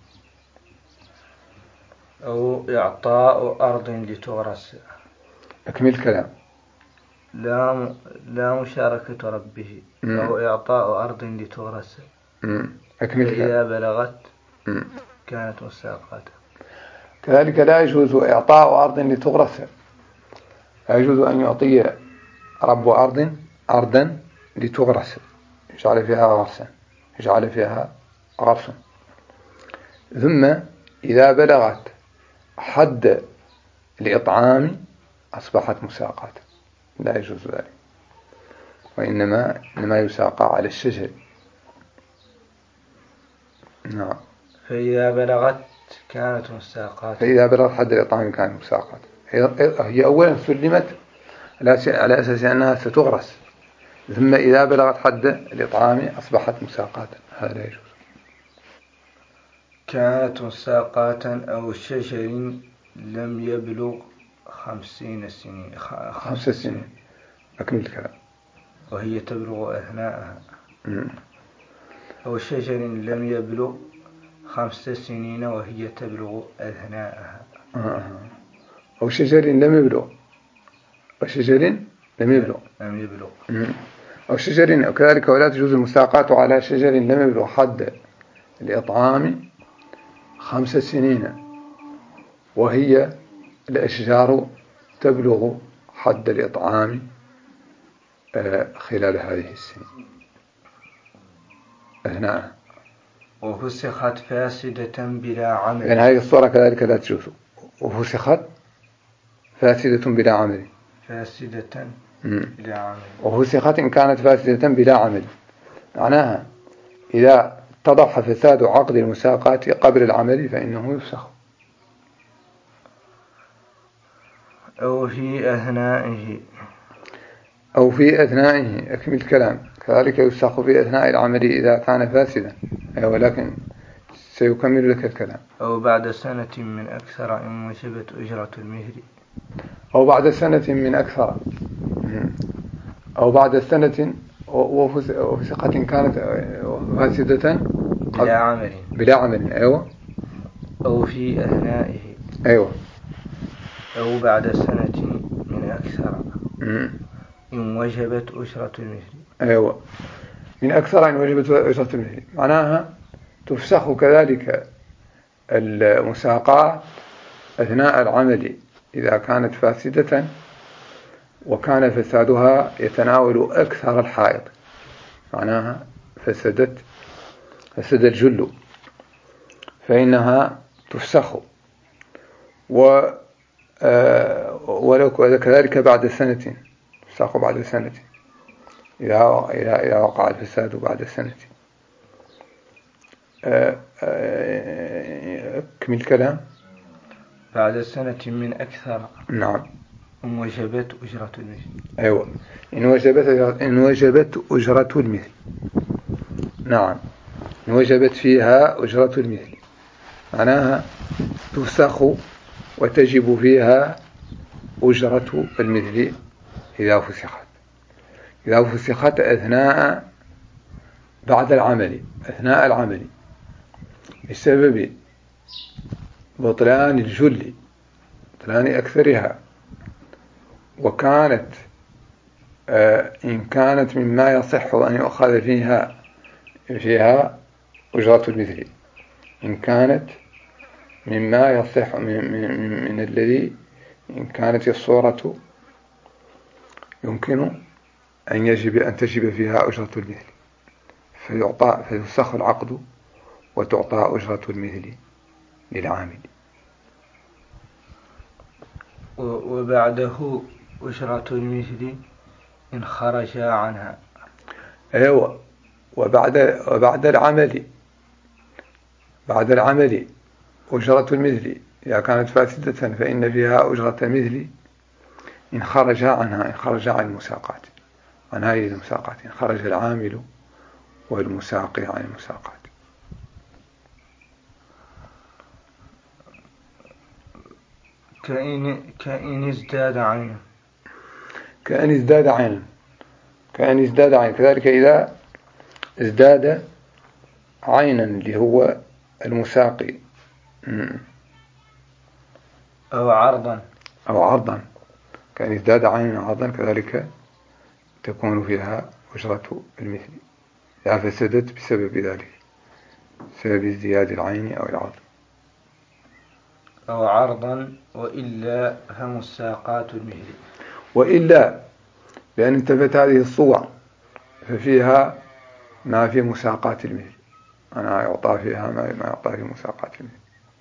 أو إعطاء أرض لتغرس. أكمل الكلام. لا لا مشاركة ربه. مم. أو إعطاء أرض لتغرس. أكمل الكلام. فإذا بلغت مم. كانت مساقات. كذلك لا يجوز إعطاء أرض لتغرس، لا يجوز أن يعطي رب أرض أرضا لتغرس، يجعل فيها غرسا، يجعل فيها غرسا، ثم إذا بلغت حد الإطعام أصبحت مساقات، لا يجوز ذلك، وإنما إنما يساقى على الشجر. نعم. فإذا بلغت كانت مساقات. فإذا بلغت حد الإطعام كانت مساقات. هي أولا سلمت على أساس أنها ستغرس، ثم إذا بلغت حد الإطعام أصبحت مساقات، هذا لا يجوز. كانت مساقات أو شجر لم يبلغ خمسين سنين خمس سنين. أكمل الكلام. وهي تبلغ أثناءها. أو شجر لم يبلغ خمس سنين وهي تبلغ أثناءها. أو شجر لم يبلغ أو شجر لم يبلغ لم يبلغ أو شجر. وكذلك ولا تجوز المساقات على شجر لم يبلغ حد الإطعام خمس سنين وهي الأشجار تبلغ حد الإطعام خلال هذه السنين أثناءها. وفسخت فاسدة بلا عمل. يعني هذه الصورة كذلك لا تجوز. وفسخت فاسدة بلا عمل. فاسدة مم. بلا عمل. وفسخت إن كانت فاسدة بلا عمل، معناها إذا اتضح فساد عقد المساقات قبل العمل فإنه يفسخ. أو في أثنائه. أو في أثنائه. أكمل الكلام. كذلك يفسخ في أثناء العمل إذا كان فاسدا، ولكن سيكمل لك الكلام. أو بعد سنة من أكثر إن وجبت أجرة المهر. أو بعد سنة من أكثر، أو بعد سنة وفسقة كانت فاسدة بلا عمل. بلا عمل. أيوة. أو في أثنائه. أيوة. أو بعد سنة من أكثر مم. إن وجبت أجرة المهر. أيوة، من أكثر إن وجبت أجرة المهر، معناها تفسخ كذلك المساقات أثناء العمل إذا كانت فاسدة وكان فسادها يتناول أكثر الحائط، معناها فسدت فسد الجل، فإنها تفسخ. و وكذلك بعد سنة، تفسخ بعد سنة إذا إذا وقع الفساد بعد سنة. أكمل الكلام. بعد سنة من أكثر. نعم. إن وجبت أجرة المثل. أيوة، إن وجبت إن وجبت أجرة المثل. نعم، إن وجبت فيها أجرة المثل، معناها تفسخ وتجب فيها أجرة المثل إذا فسخت إذا فسخت أثناء بعد العمل أثناء العمل بسبب بطلان الجل، بطلان أكثرها، وكانت آه إن كانت مما يصح أن يؤخذ فيها فيها أجرة المثل، إن كانت مما يصح من, من, من الذي إن كانت الصورة يمكن أن يجب أن تجب فيها أجرة المثل، فيعطى فيفسخ العقد وتعطى أجرة المثل للعامل. وبعده أجرة المثل إن خرج عنها. أيوة، وبعد وبعد العمل بعد العمل أجرة المثل إذا كانت فاسدة فإن فيها أجرة المثل إن خرج عنها، إن خرج عن المساقات، عن هذه المساقات، إن خرج العامل والمساقي عن المساقات. كأن كأن ازداد عينا. كأن ازداد عينا كأن ازداد عينا كذلك إذا ازداد عينا اللي هو المساقي. أو عرضا أو عرضا كأن ازداد عينا عرضا، كذلك تكون فيها أجرة المثل إذا فسدت بسبب ذلك، بسبب ازدياد العين أو العرض. أو عرضا وإلا فمساقات المثل. وإلا لأن انتفت هذه الصور ففيها ما في مساقات المثل، أنا يعطى فيها ما يعطى في مساقات المثل،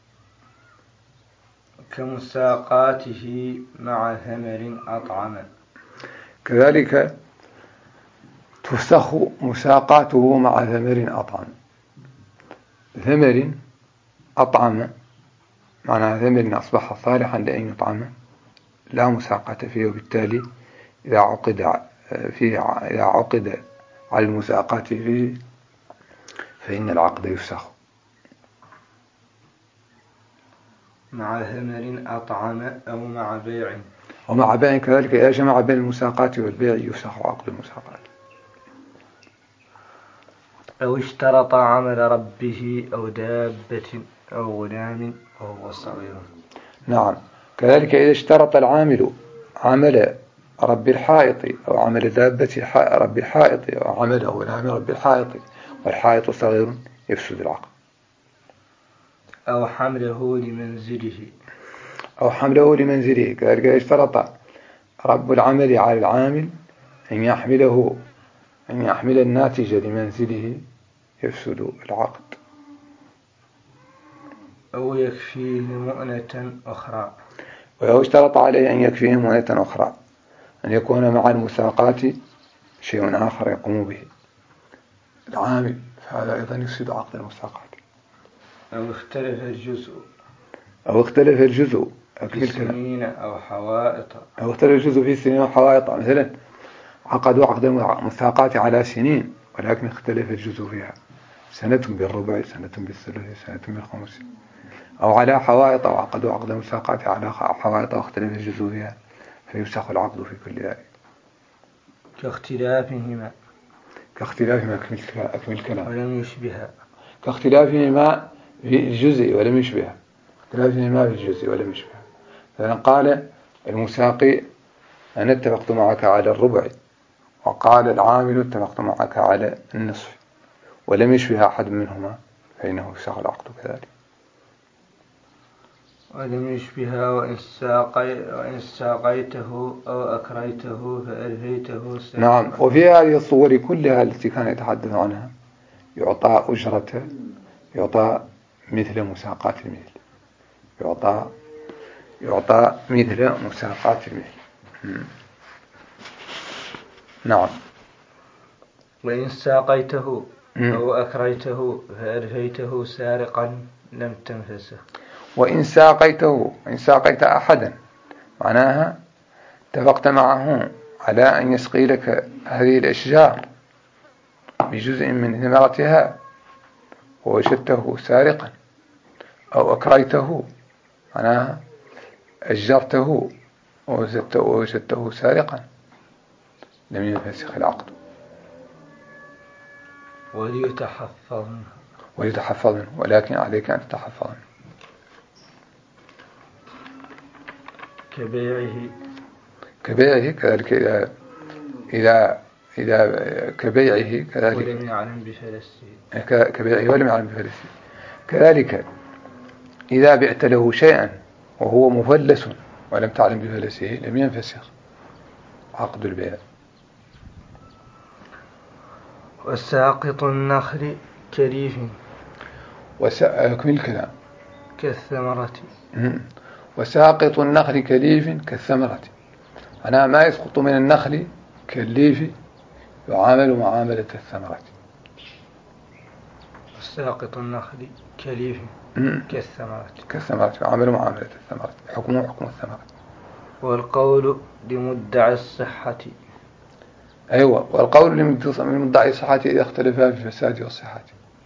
كمساقاته مع ثمر أطعم. كذلك تفسخ مساقاته مع ثمر أطعم. ثمر أطعم معنى ثمر أصبح صالحا لأن يطعم، لا مساقات فيه، وبالتالي إذا عقد فيه إذا عقد على المساقات فيه فإن العقد يفسخ. مع ثمر أطعم أو مع بيع. ومع بيع كذلك إذا جمع بين المساقات والبيع يفسخ عقد المساقات. أو اشترط عمل ربه أو دابة أو غلام وهو صغير. نعم، كذلك إذا اشترط العامل عمل رب الحائط أو عمل دابة رب الحائط أو عمل غلام رب الحائط والحائط صغير يفسد العقد. أو حمله لمنزله أو حمله لمنزله كذلك اشترط رب العمل على العامل أن يحمله أن يحمل الناتج لمنزله يفسد العقد. أو يكفيه مؤنة أخرى. ولو اشترط عليه أن يكفيه مؤنة أخرى، أن يكون مع المساقات شيء آخر يقوم به العامل، فهذا أيضا يفسد عقد المساقات. أو اختلف الجزء أو اختلف الجزء في سنين أو حوائط. أو اختلف الجزء في سنين أو حوائط. مثلا عقدوا عقد المساقات على سنين ولكن اختلف الجزء فيها، سنة بالربع، سنة بالثلث، سنة بالخمس، أو على حوائط، أو عقدوا عقد المساقات على حوائط واختلف الجزء فيها فيفسخ العقد في كل ذلك. كاختلافهما كاختلافهما أكمل الكلام ولم يشبها كاختلافهما في الجزء ولم يشبها اختلافهما في الجزء ولم يشبها. فإن قال المساقي أنا اتفقت معك على الربع، وقال العامل اتفقت معك على النصف، ولم يشبه أحد منهما فإنه يفسخ العقد كذلك. ولم يشبها وإن, ساقي وإن ساقيته أو أكريته فألهيته. نعم. وفي هذه الصور كلها التي كان يتحدث عنها يعطى أجرة، يعطى مثل مساقات المثل، يعطى يعطى مثل مساقات المثل. نعم. وإن ساقيته أو أكريته فألهيته سارقا لم تنفسه. وإن ساقيته، إن ساقيت أحدا معناها اتفقت معه على أن يسقي لك هذه الأشجار بجزء من ثمرتها ووجدته سارقا، أو أكريته معناها أجرته ووجدته سارقا لم ينفسخ العقد. وليتحفظ وليتحفظ ولكن عليك أن تتحفظ. كبيعه كبيعه كذلك إذا إذا إذا كبيعه كذلك ولم يعلم بفلسه كبيعه ولم يعلم بفلسه كذلك إذا بعت له شيئا وهو مفلس ولم تعلم بفلسه لم ينفسخ عقد البيع. وساقط النخل كريف وساقط الكلام كالثمرة. وساقط النخل كليف كالثمرة، أنا ما يسقط من النخل كالليف يعامل معاملة الثمرة. وساقط النخل كليف كالثمرة كالثمرة يعامل معاملة الثمرة، حكمه حكم الثمرة. والقول لمدعي الصحة. أيوة. والقول لمدعي الصحة إذا اختلفا في الفساد والصحة.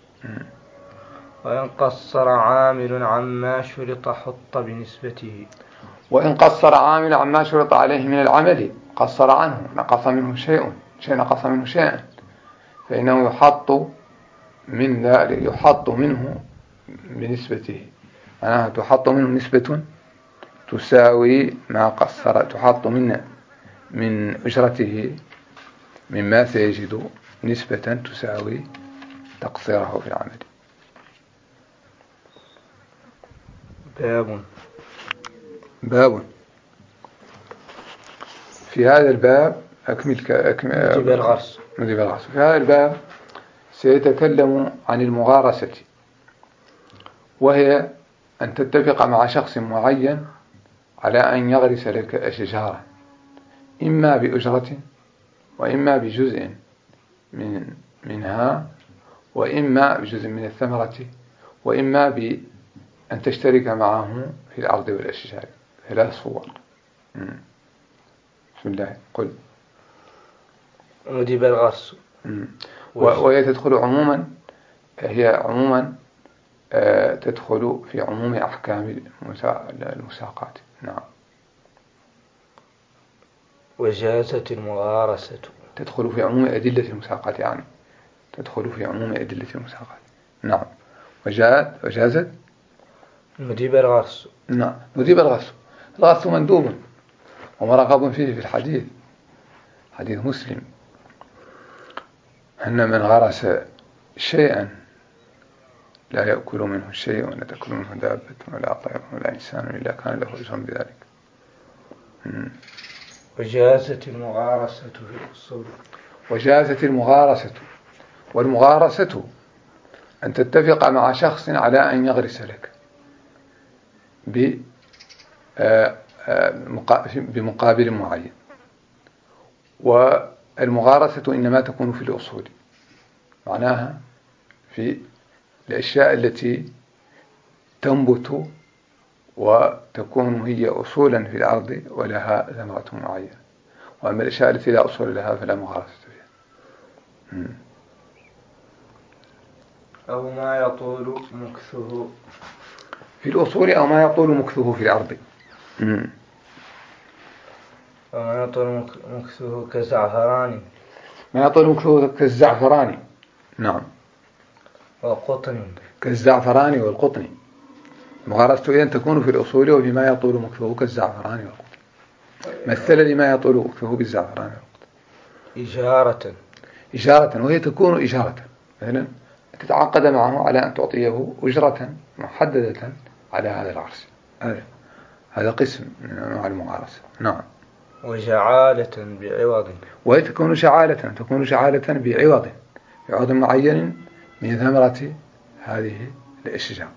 وإن قصر عامل عما شرط حط بنسبته. وإن قصر عامل عما شرط عليه من العمل، قصر عنه، نقص منه شيء شيء نقص منه شيئا، فإنه يحط من ذلك يحط منه بنسبته، معناها تحط منه نسبة تساوي ما قصر، تحط من من أجرته مما سيجد نسبة تساوي تقصيره في العمل. باب باب في هذا الباب أكمل أكمل مجيب الغرس. مجيب الغرس. في هذا الباب سيتكلم عن المغارسة، وهي أن تتفق مع شخص معين على أن يغرس لك أشجارا، إما بأجرة وإما بجزء من منها، وإما بجزء من الثمرة، وإما بأن تشترك معه في الأرض والأشجار. ثلاث صور. بسم الله قل. مجيب الغرس. وهي تدخل عموما، هي عموما تدخل في عموم أحكام المساقات. نعم. وجازت المغارسة. تدخل في عموم أدلة المساقات، يعني تدخل في عموم أدلة المساقات. نعم. وجاءت وجازت مجيب الغرس. نعم. مجيب الغرس. الغرس مندوب ومرغب فيه في الحديث، حديث مسلم، أن من غرس شيئا لا يأكل منه شيء ولا تأكل منه دابة ولا طير ولا إنسان إلا كان له أجر بذلك. وجازت المغارسة في الأصول. وجازت المغارسة. والمغارسة أن تتفق مع شخص على أن يغرس لك بمقابل معين. والمغارسة إنما تكون في الأصول، معناها في الأشياء التي تنبت وتكون هي أصولا في الأرض ولها ثمرة معينة. وأما الأشياء التي لا أصول لها فلا مغارسة فيها. أو ما يطول مكثه في الأصول أو ما يطول مكثه في الأرض. أو ما يطول مكثه كزعفران ما يطول مكثه كالزعفران. نعم. وقطن كالزعفران والقطن. مغارسة إذن تكون في الأصول وفيما يطول مكثه كالزعفران والقطن. مثل لما يطول مكثه بالزعفران والقطن إجارة إجارة، وهي تكون إجارة مثلا تتعاقد معه على أن تعطيه أجرة محددة على هذا العرش. هذا هذا قسم من أنواع المغارسة. نعم. وجعالة بعوض، وهي تكون شعالة تكون شعالة بعوض بعوض معين من ثمرة هذه الأشجار.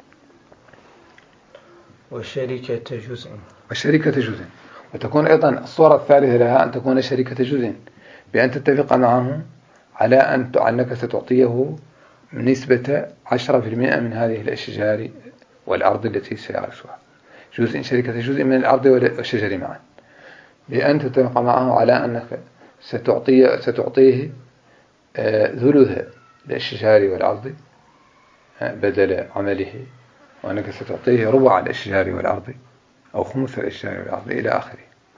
وشركة جزء وشركة جزء، وتكون أيضا الصورة الثالثة لها أن تكون شركة جزء بأن تتفق معه على أن أنك ستعطيه نسبة عشرة في المئة من هذه الأشجار والأرض التي سيعرسها. جزء شركة جزء من الأرض والشجر معا، بأن تتفق معه على أنك ستعطيه, ستعطيه ثلث الأشجار والأرض بدل عمله، وأنك ستعطيه ربع الأشجار والأرض أو خمس الأشجار والأرض إلى آخره.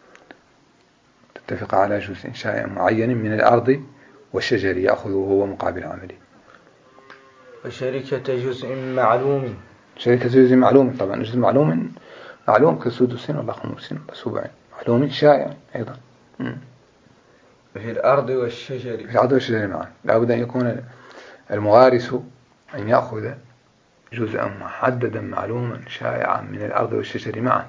تتفق على جزء شائع معين من الأرض والشجر يأخذه هو مقابل عمله. وشركة جزء معلوم، شركة جزء معلوم، طبعا جزء معلوم معلوم كسدس ولا خمس ولا سبع، معلوم شائع أيضا. في الأرض والشجر في الأرض والشجر معا. لا بد أن يكون المغارس أن يأخذ جزءا محددا معلوما شائعا من الأرض والشجر معا،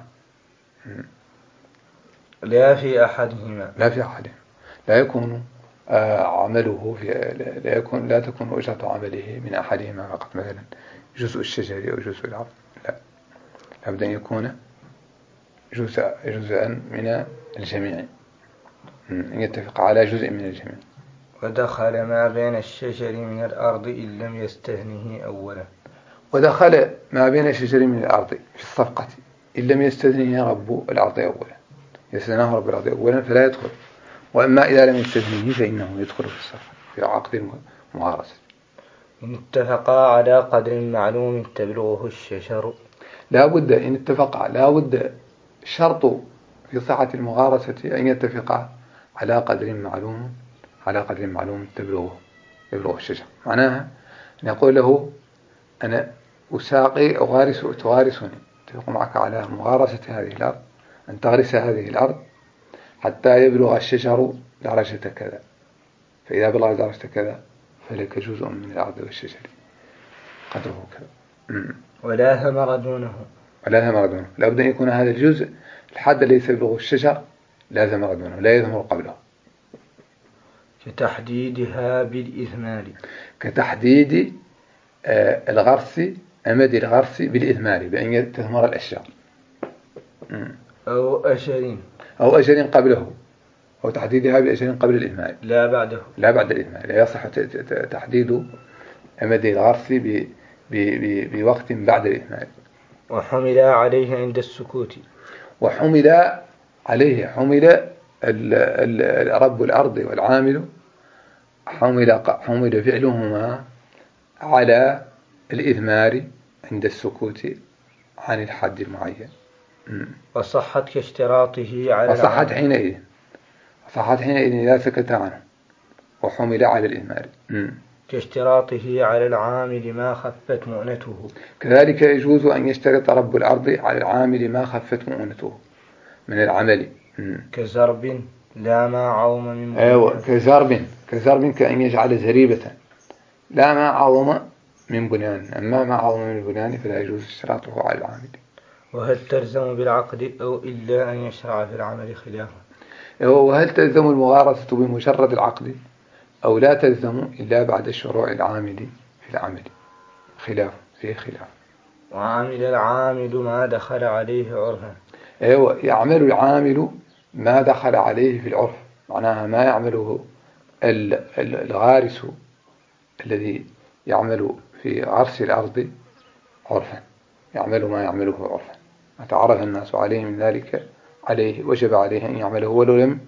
لا في أحدهما لا في أحدهما لا يكون عمله في لا يكون لا تكون أجرة عمله من أحدهما فقط، مثلا جزء الشجر أو جزء الأرض، لا لابد أن يكون جزء جزءا من الجميع، أن يتفق على جزء من الجميع. ودخل ما بين الشجر من الأرض إن لم يستثنه أولا. ودخل ما بين الشجر من الأرض في الصفقة إن لم يستثنه رب الأرض أولا، يستثناه رب الأرض أولا فلا يدخل، وأما إذا لم يستثنه فإنه يدخل في الصفقة في عقد المغارسة. إن اتفقا على قدر معلوم تبلغه الشجر. لا بد إن اتفقا لا بد شرط في صحة المغارسة أن يتفقا على قدر معلوم على قدر معلوم تبلغه يبلغ الشجر. معناها أن يقول له أنا أساقي أغارس تغارسني، اتفق معك على مغارسة هذه الأرض، أن تغرس هذه الأرض حتى يبلغ الشجر درجة كذا، فإذا بلغ درجة كذا فلك جزء من الأرض والشجر قدره كذا. ولا ثمر دونه ولا ثمر دونه، لا بد أن يكون هذا الجزء الحد الذي يبلغ الشجر لا ثمر دونه، لا يثمر قبله. كتحديدها بالإثمار، كتحديد آه الغرس أمد الغرس بالإثمار بأن تثمر الأشجار، أو أشر أو أشر قبله، أو تحديدها بأشر قبل الإثمار لا بعده لا بعد الإثمار. لا يصح تحديد أمد الغرس بوقت بعد الإثمار. وحمل عليه عند السكوت، وحمل عليه حمل رب الأرض والعامل حمل حمل فعلهما على الإثمار عند السكوت عن الحد المعين. وصحت كاشتراطه على وصحت حينئذ وصحت حينئذ إذا سكت عنه وحمل على الإثمار كاشتراطه على العامل ما خفت مؤنته. كذلك يجوز أن يشترط رب الأرض على العامل ما خفت مؤنته من العمل، كزرب لا ما عظم من بنيان. أيوة كزرب كزرب كأن يجعل زريبة لا ما عظم من بنيان، أما ما عظم من البنيان فلا يجوز اشتراطه على العامل. وهل تلزم بالعقد أو إلا أن يشرع في العمل خلافه. وهل تلزم المغارسة بمجرد العقد أو لا تلزم إلا بعد شروع العامل في العمل خلاف فيه خلاف. وعمل العامل ما دخل عليه عرفا. أيوة يعمل العامل ما دخل عليه في العرف، معناها ما يعمله الغارس الذي يعمل في غرس الأرض عرفا، يعمل ما يعمله عرفا، ما تعرف الناس عليه من ذلك عليه وجب عليه أن يعمله ولو لم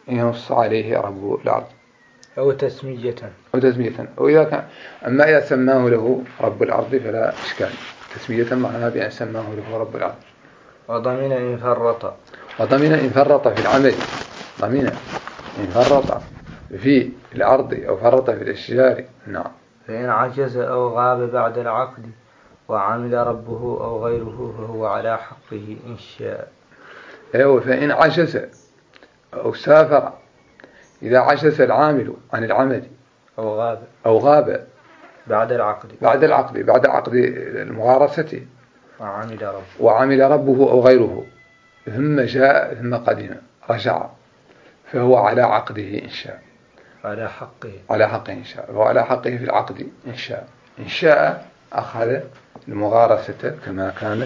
ينص عليه رب الأرض أو تسمية أو تسمية. وإذا كان أما إذا سماه له رب الأرض فلا إشكال، تسمية معناها بأن سماه له رب الأرض. وضمن إن فرط وضمن إن فرط في العمل، ضمن إن فرط في الأرض أو فرط في الأشجار. نعم. فإن عجز أو غاب بعد العقد وعمل ربه أو غيره فهو على حقه إن شاء. أيوة، فإن عجز أو سافر، إذا عجز العامل عن العمل أو غاب أو غاب بعد العقد بعد العقد بعد عقد المغارسة وعمل ربه وعمل ربه أو غيره ثم جاء ثم قدم رجع فهو على عقده إن شاء، على حقه على حقه إن شاء، وعلى حقه في العقد إن شاء. إن شاء أخذ المغارسة كما كانت،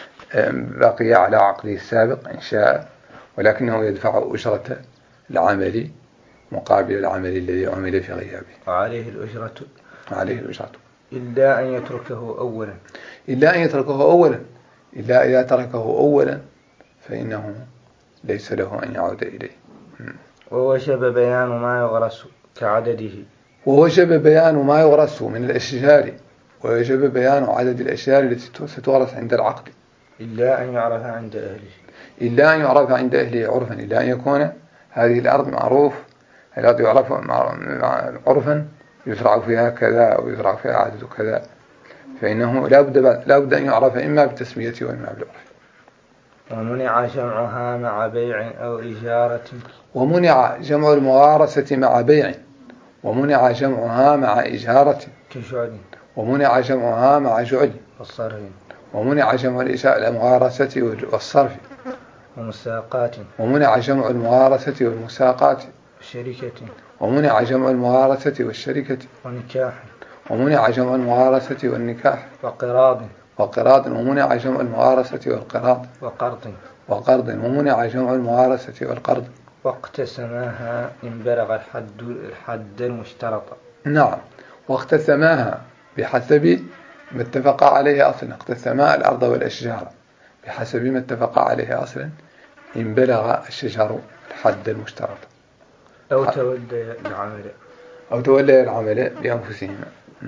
بقي على عقده السابق إن شاء، ولكنه يدفع أجرة العمل مقابل العمل الذي عمل في غيابه، وعليه الأجرة عليه الأجرة إلا أن يتركه أولا إلا أن يتركه أولا إلا إذا تركه أولا فإنه ليس له أن يعود إليه. ووجب بيان ما يغرس كعدده ووجب بيان ما يغرس من الأشجار، ويجب بيان عدد الأشجار التي ستغرس عند العقد إلا أن يعرف عند أهله إلا أن يعرف عند أهله عرفا، إلا أن يكون هذه الأرض معروف، الأرض يعرف عرفا يزرع فيها كذا أو يزرع فيها عدد كذا، فإنه لا بد لا بد أن يعرف إما بالتسمية وإما بالعرف. ومنع جمعها مع بيع أو إجارة ومنع جمع المغارسة مع بيع، ومنع جمعها مع إجارة كجعل ومنع جمعها مع جعل والصرف ومنع جمع المغارسة والصرف ومساقات ومنع جمع المغارسة والمساقات وشركة ومنع جمع المغارسة والشركة ونكاح ومنع جمع المغارسة والنكاح وقراض وقراض ومنع جمع المغارسة والقراض وقرض وقرض ومنع جمع المغارسة والقرض. واقتسماها إن بلغ الحد الحد المشترط. نعم. واقتسماها بحسب ما اتفق عليه أصلا، اقتسما الأرض والأشجار بحسب ما اتفق عليه أصلا إن بلغ الشجر الحد المشترط أو تولي العمل أو تولي العمل بأنفسهما.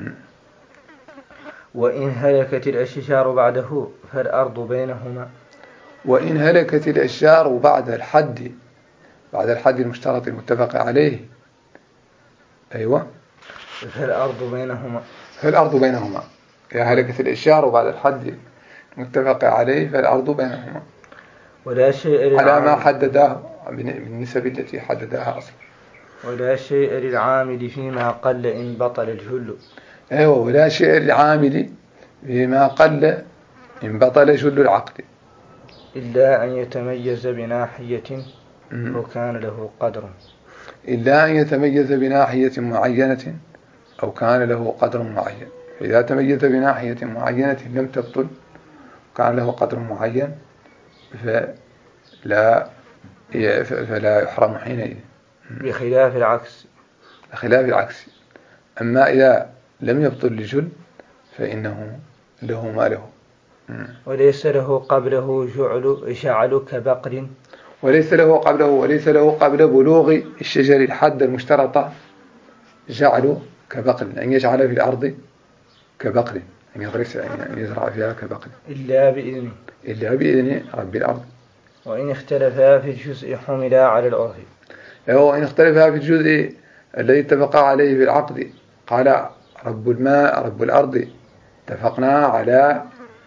وإن هلكت الأشجار بعده فالأرض بينهما. وإن هلكت الأشجار بعد الحد بعد الحد المشترط المتفق عليه، أيوة، فالأرض بينهما فالأرض بينهما. إذا هلكت الأشجار بعد الحد المتفق عليه فالأرض بينهما ولا شيء على ما حدداه بالنسب التي حددها أصلا. ولا شيء للعامل فيما قل إن بطل الجل. أيوة، ولا شيء للعامل فيما قل إن بطل جل العقد إلا أن يتميز بناحية وكان له قدر إلا أن يتميز بناحية معينة أو كان له قدر معين. إذا تميز بناحية معينة لم تبطل كان له قدر معين فلا فلا يحرم حينئذ، بخلاف العكس بخلاف العكس. أما إذا لم يبطل لجل فإنه له ما له. وليس له قبله جعل جعل كبقر وليس له قبله وليس له قبل بلوغ الشجر الحد المشترط جعل كبقر، أن يجعل في الأرض كبقر، أن يغرس أن يزرع فيها كبقر إلا بإذنه إلا بإذن رب الأرض. وإن اختلفا في الجزء حملا على العرف. وإن اختلفا في الجزء الذي اتفقا عليه في العقد، قال رب الماء رب الأرض اتفقنا على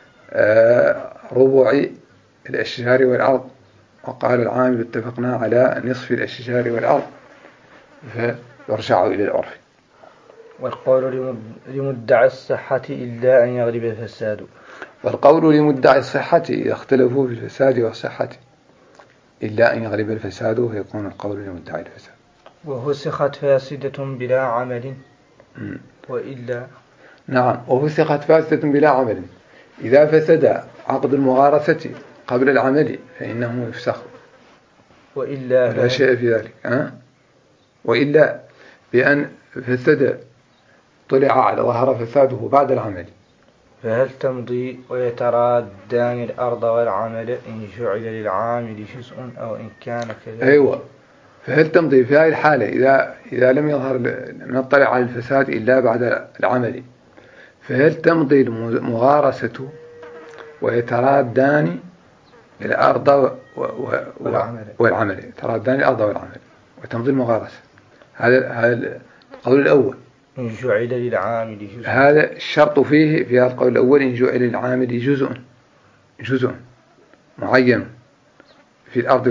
ربع الأشجار والأرض، وقال العامل اتفقنا على نصف الأشجار والأرض، فيرجع إلى العرف. والقول لمدعي الصحة إلا أن يغلب الفساد. والقول لمدعي الصحة إذا اختلفوا في الفساد والصحة إلا أن يغلب الفساد فيكون القول لمدعي الفساد. وفسخت فاسدة بلا عمل وإلا. نعم. وفسخت فاسدة بلا عمل، إذا فسد عقد المغارسة قبل العمل فإنه يفسخ وإلا ولا شيء في ذلك. أه؟ وإلا بأن فسد طلع على ظهر فساده بعد العمل فهل تمضي ويترادان الأرض والعمل إن جعل للعامل جزء أو إن كان كذلك. أيوة. فهل تمضي في هذه الحالة إذا إذا لم يظهر نطلع على الفساد إلا بعد العمل، فهل تمضي المغارسة ويترادان الأرض والعمل، يترادان الأرض والعمل وتمضي المغارسة؟ هذا هذا القول الأول. إن جعل للعامل جزء، هذا الشرط فيه في هذا القول الأول، إن جعل للعامل جزء جزء معين في الأرض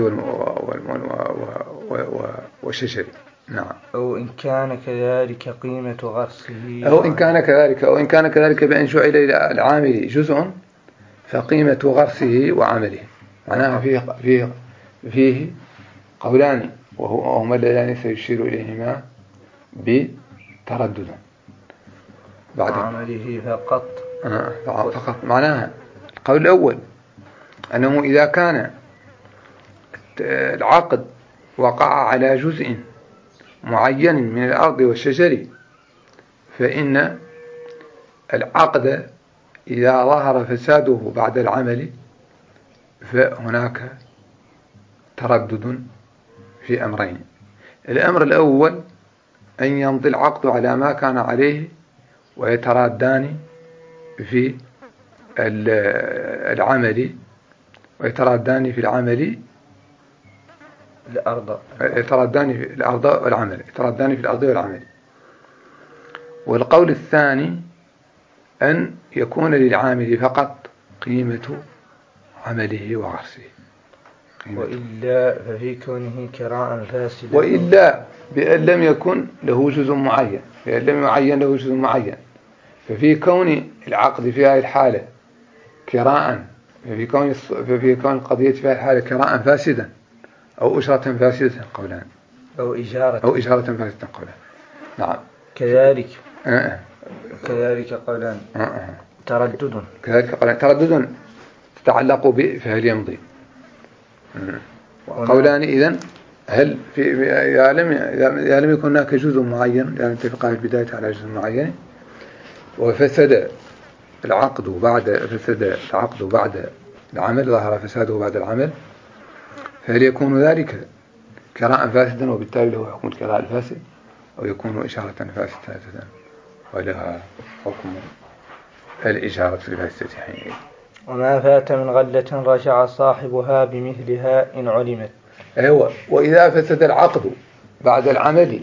والشجر. نعم. أو إن كان كذلك قيمة غرسه، أو إن كان كذلك أو إن كان كذلك بأن جعل للعامل جزء فقيمة غرسه وعمله. معناها فيه فيه فيه قولان وهما اللذان سيشير إليهما بتردد بعد عمله فقط. آه فقط. معناها القول الأول أنه إذا كان العقد وقع على جزء معين من الأرض والشجر، فإن العقد إذا ظهر فساده بعد العمل فهناك تردد في أمرين. الأمر الأول أن يمضي العقد على ما كان عليه ويترادان في العمل ويترادان في العمل الأرض يترادان في الأرض والعمل يترادان في الأرض والعمل. والقول الثاني أن يكون للعامل فقط قيمة عمله وغرسه، وإلا ففي كونه كراء فاسدا، وإلا بأن لم يكن له جزء معين، بأن لم يعين له جزء معين، ففي كون العقد في هذه الحالة كراء، ففي كون ففي كون القضية في هذه الحالة كراء فاسدا أو أجرة فاسدة قولان، أو إجارة أو إجارة فاسدة قولان. نعم. كذلك أه. كذلك قولان أه. تردد كذلك قولان تردد تتعلق به فهل يمضي. قولان إذن هل في إذا لم إذا لم يكن هناك جزء معين، إذا لم تتفق في البداية على جزء معين وفسد العقد بعد فسد العقد بعد العمل، ظهر فساده بعد العمل، فهل يكون ذلك كراء فاسدا وبالتالي له حكم الكراء الفاسد، أو يكون إشارة فاسدة ولها حكم الإشارة الفاسدة حينئذ؟ وما فات من غلة رجع صاحبها بمثلها إن علمت. أيوة. وإذا فسد العقد بعد العمل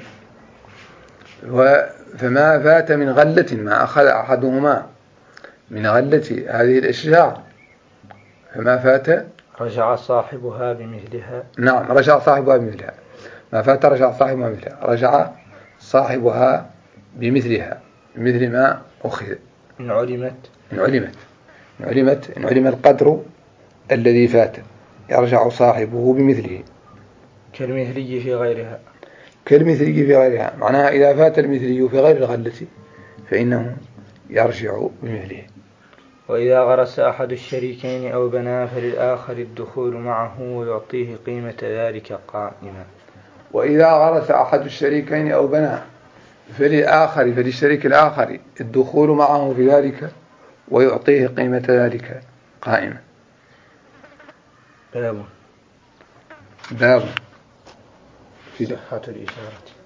فما فات من غلة، ما أخذ أحدهما من غلة هذه الأشجار فما فات رجع صاحبها بمثلها. نعم، رجع صاحبها بمثلها. ما فات رجع صاحبها بمثلها، رجع صاحبها بمثلها بمثل ما أخذ إن علمت إن علمت إن علمت إن علم القدر الذي فات يرجع صاحبه بمثله، كالمثلي في غيرها كالمثلي في غيرها. معناها إذا فات المثلي في غير الغلة فإنه يرجع بمثله. وإذا غرس أحد الشريكين أو بنى فللآخر الدخول معه ويعطيه قيمة ذلك قائما. وإذا غرس أحد الشريكين أو بنى فللآخر فللشريك الآخر الدخول معه في ذلك ويعطيه قيمة ذلك قائما. باب باب في صحة الإشارة.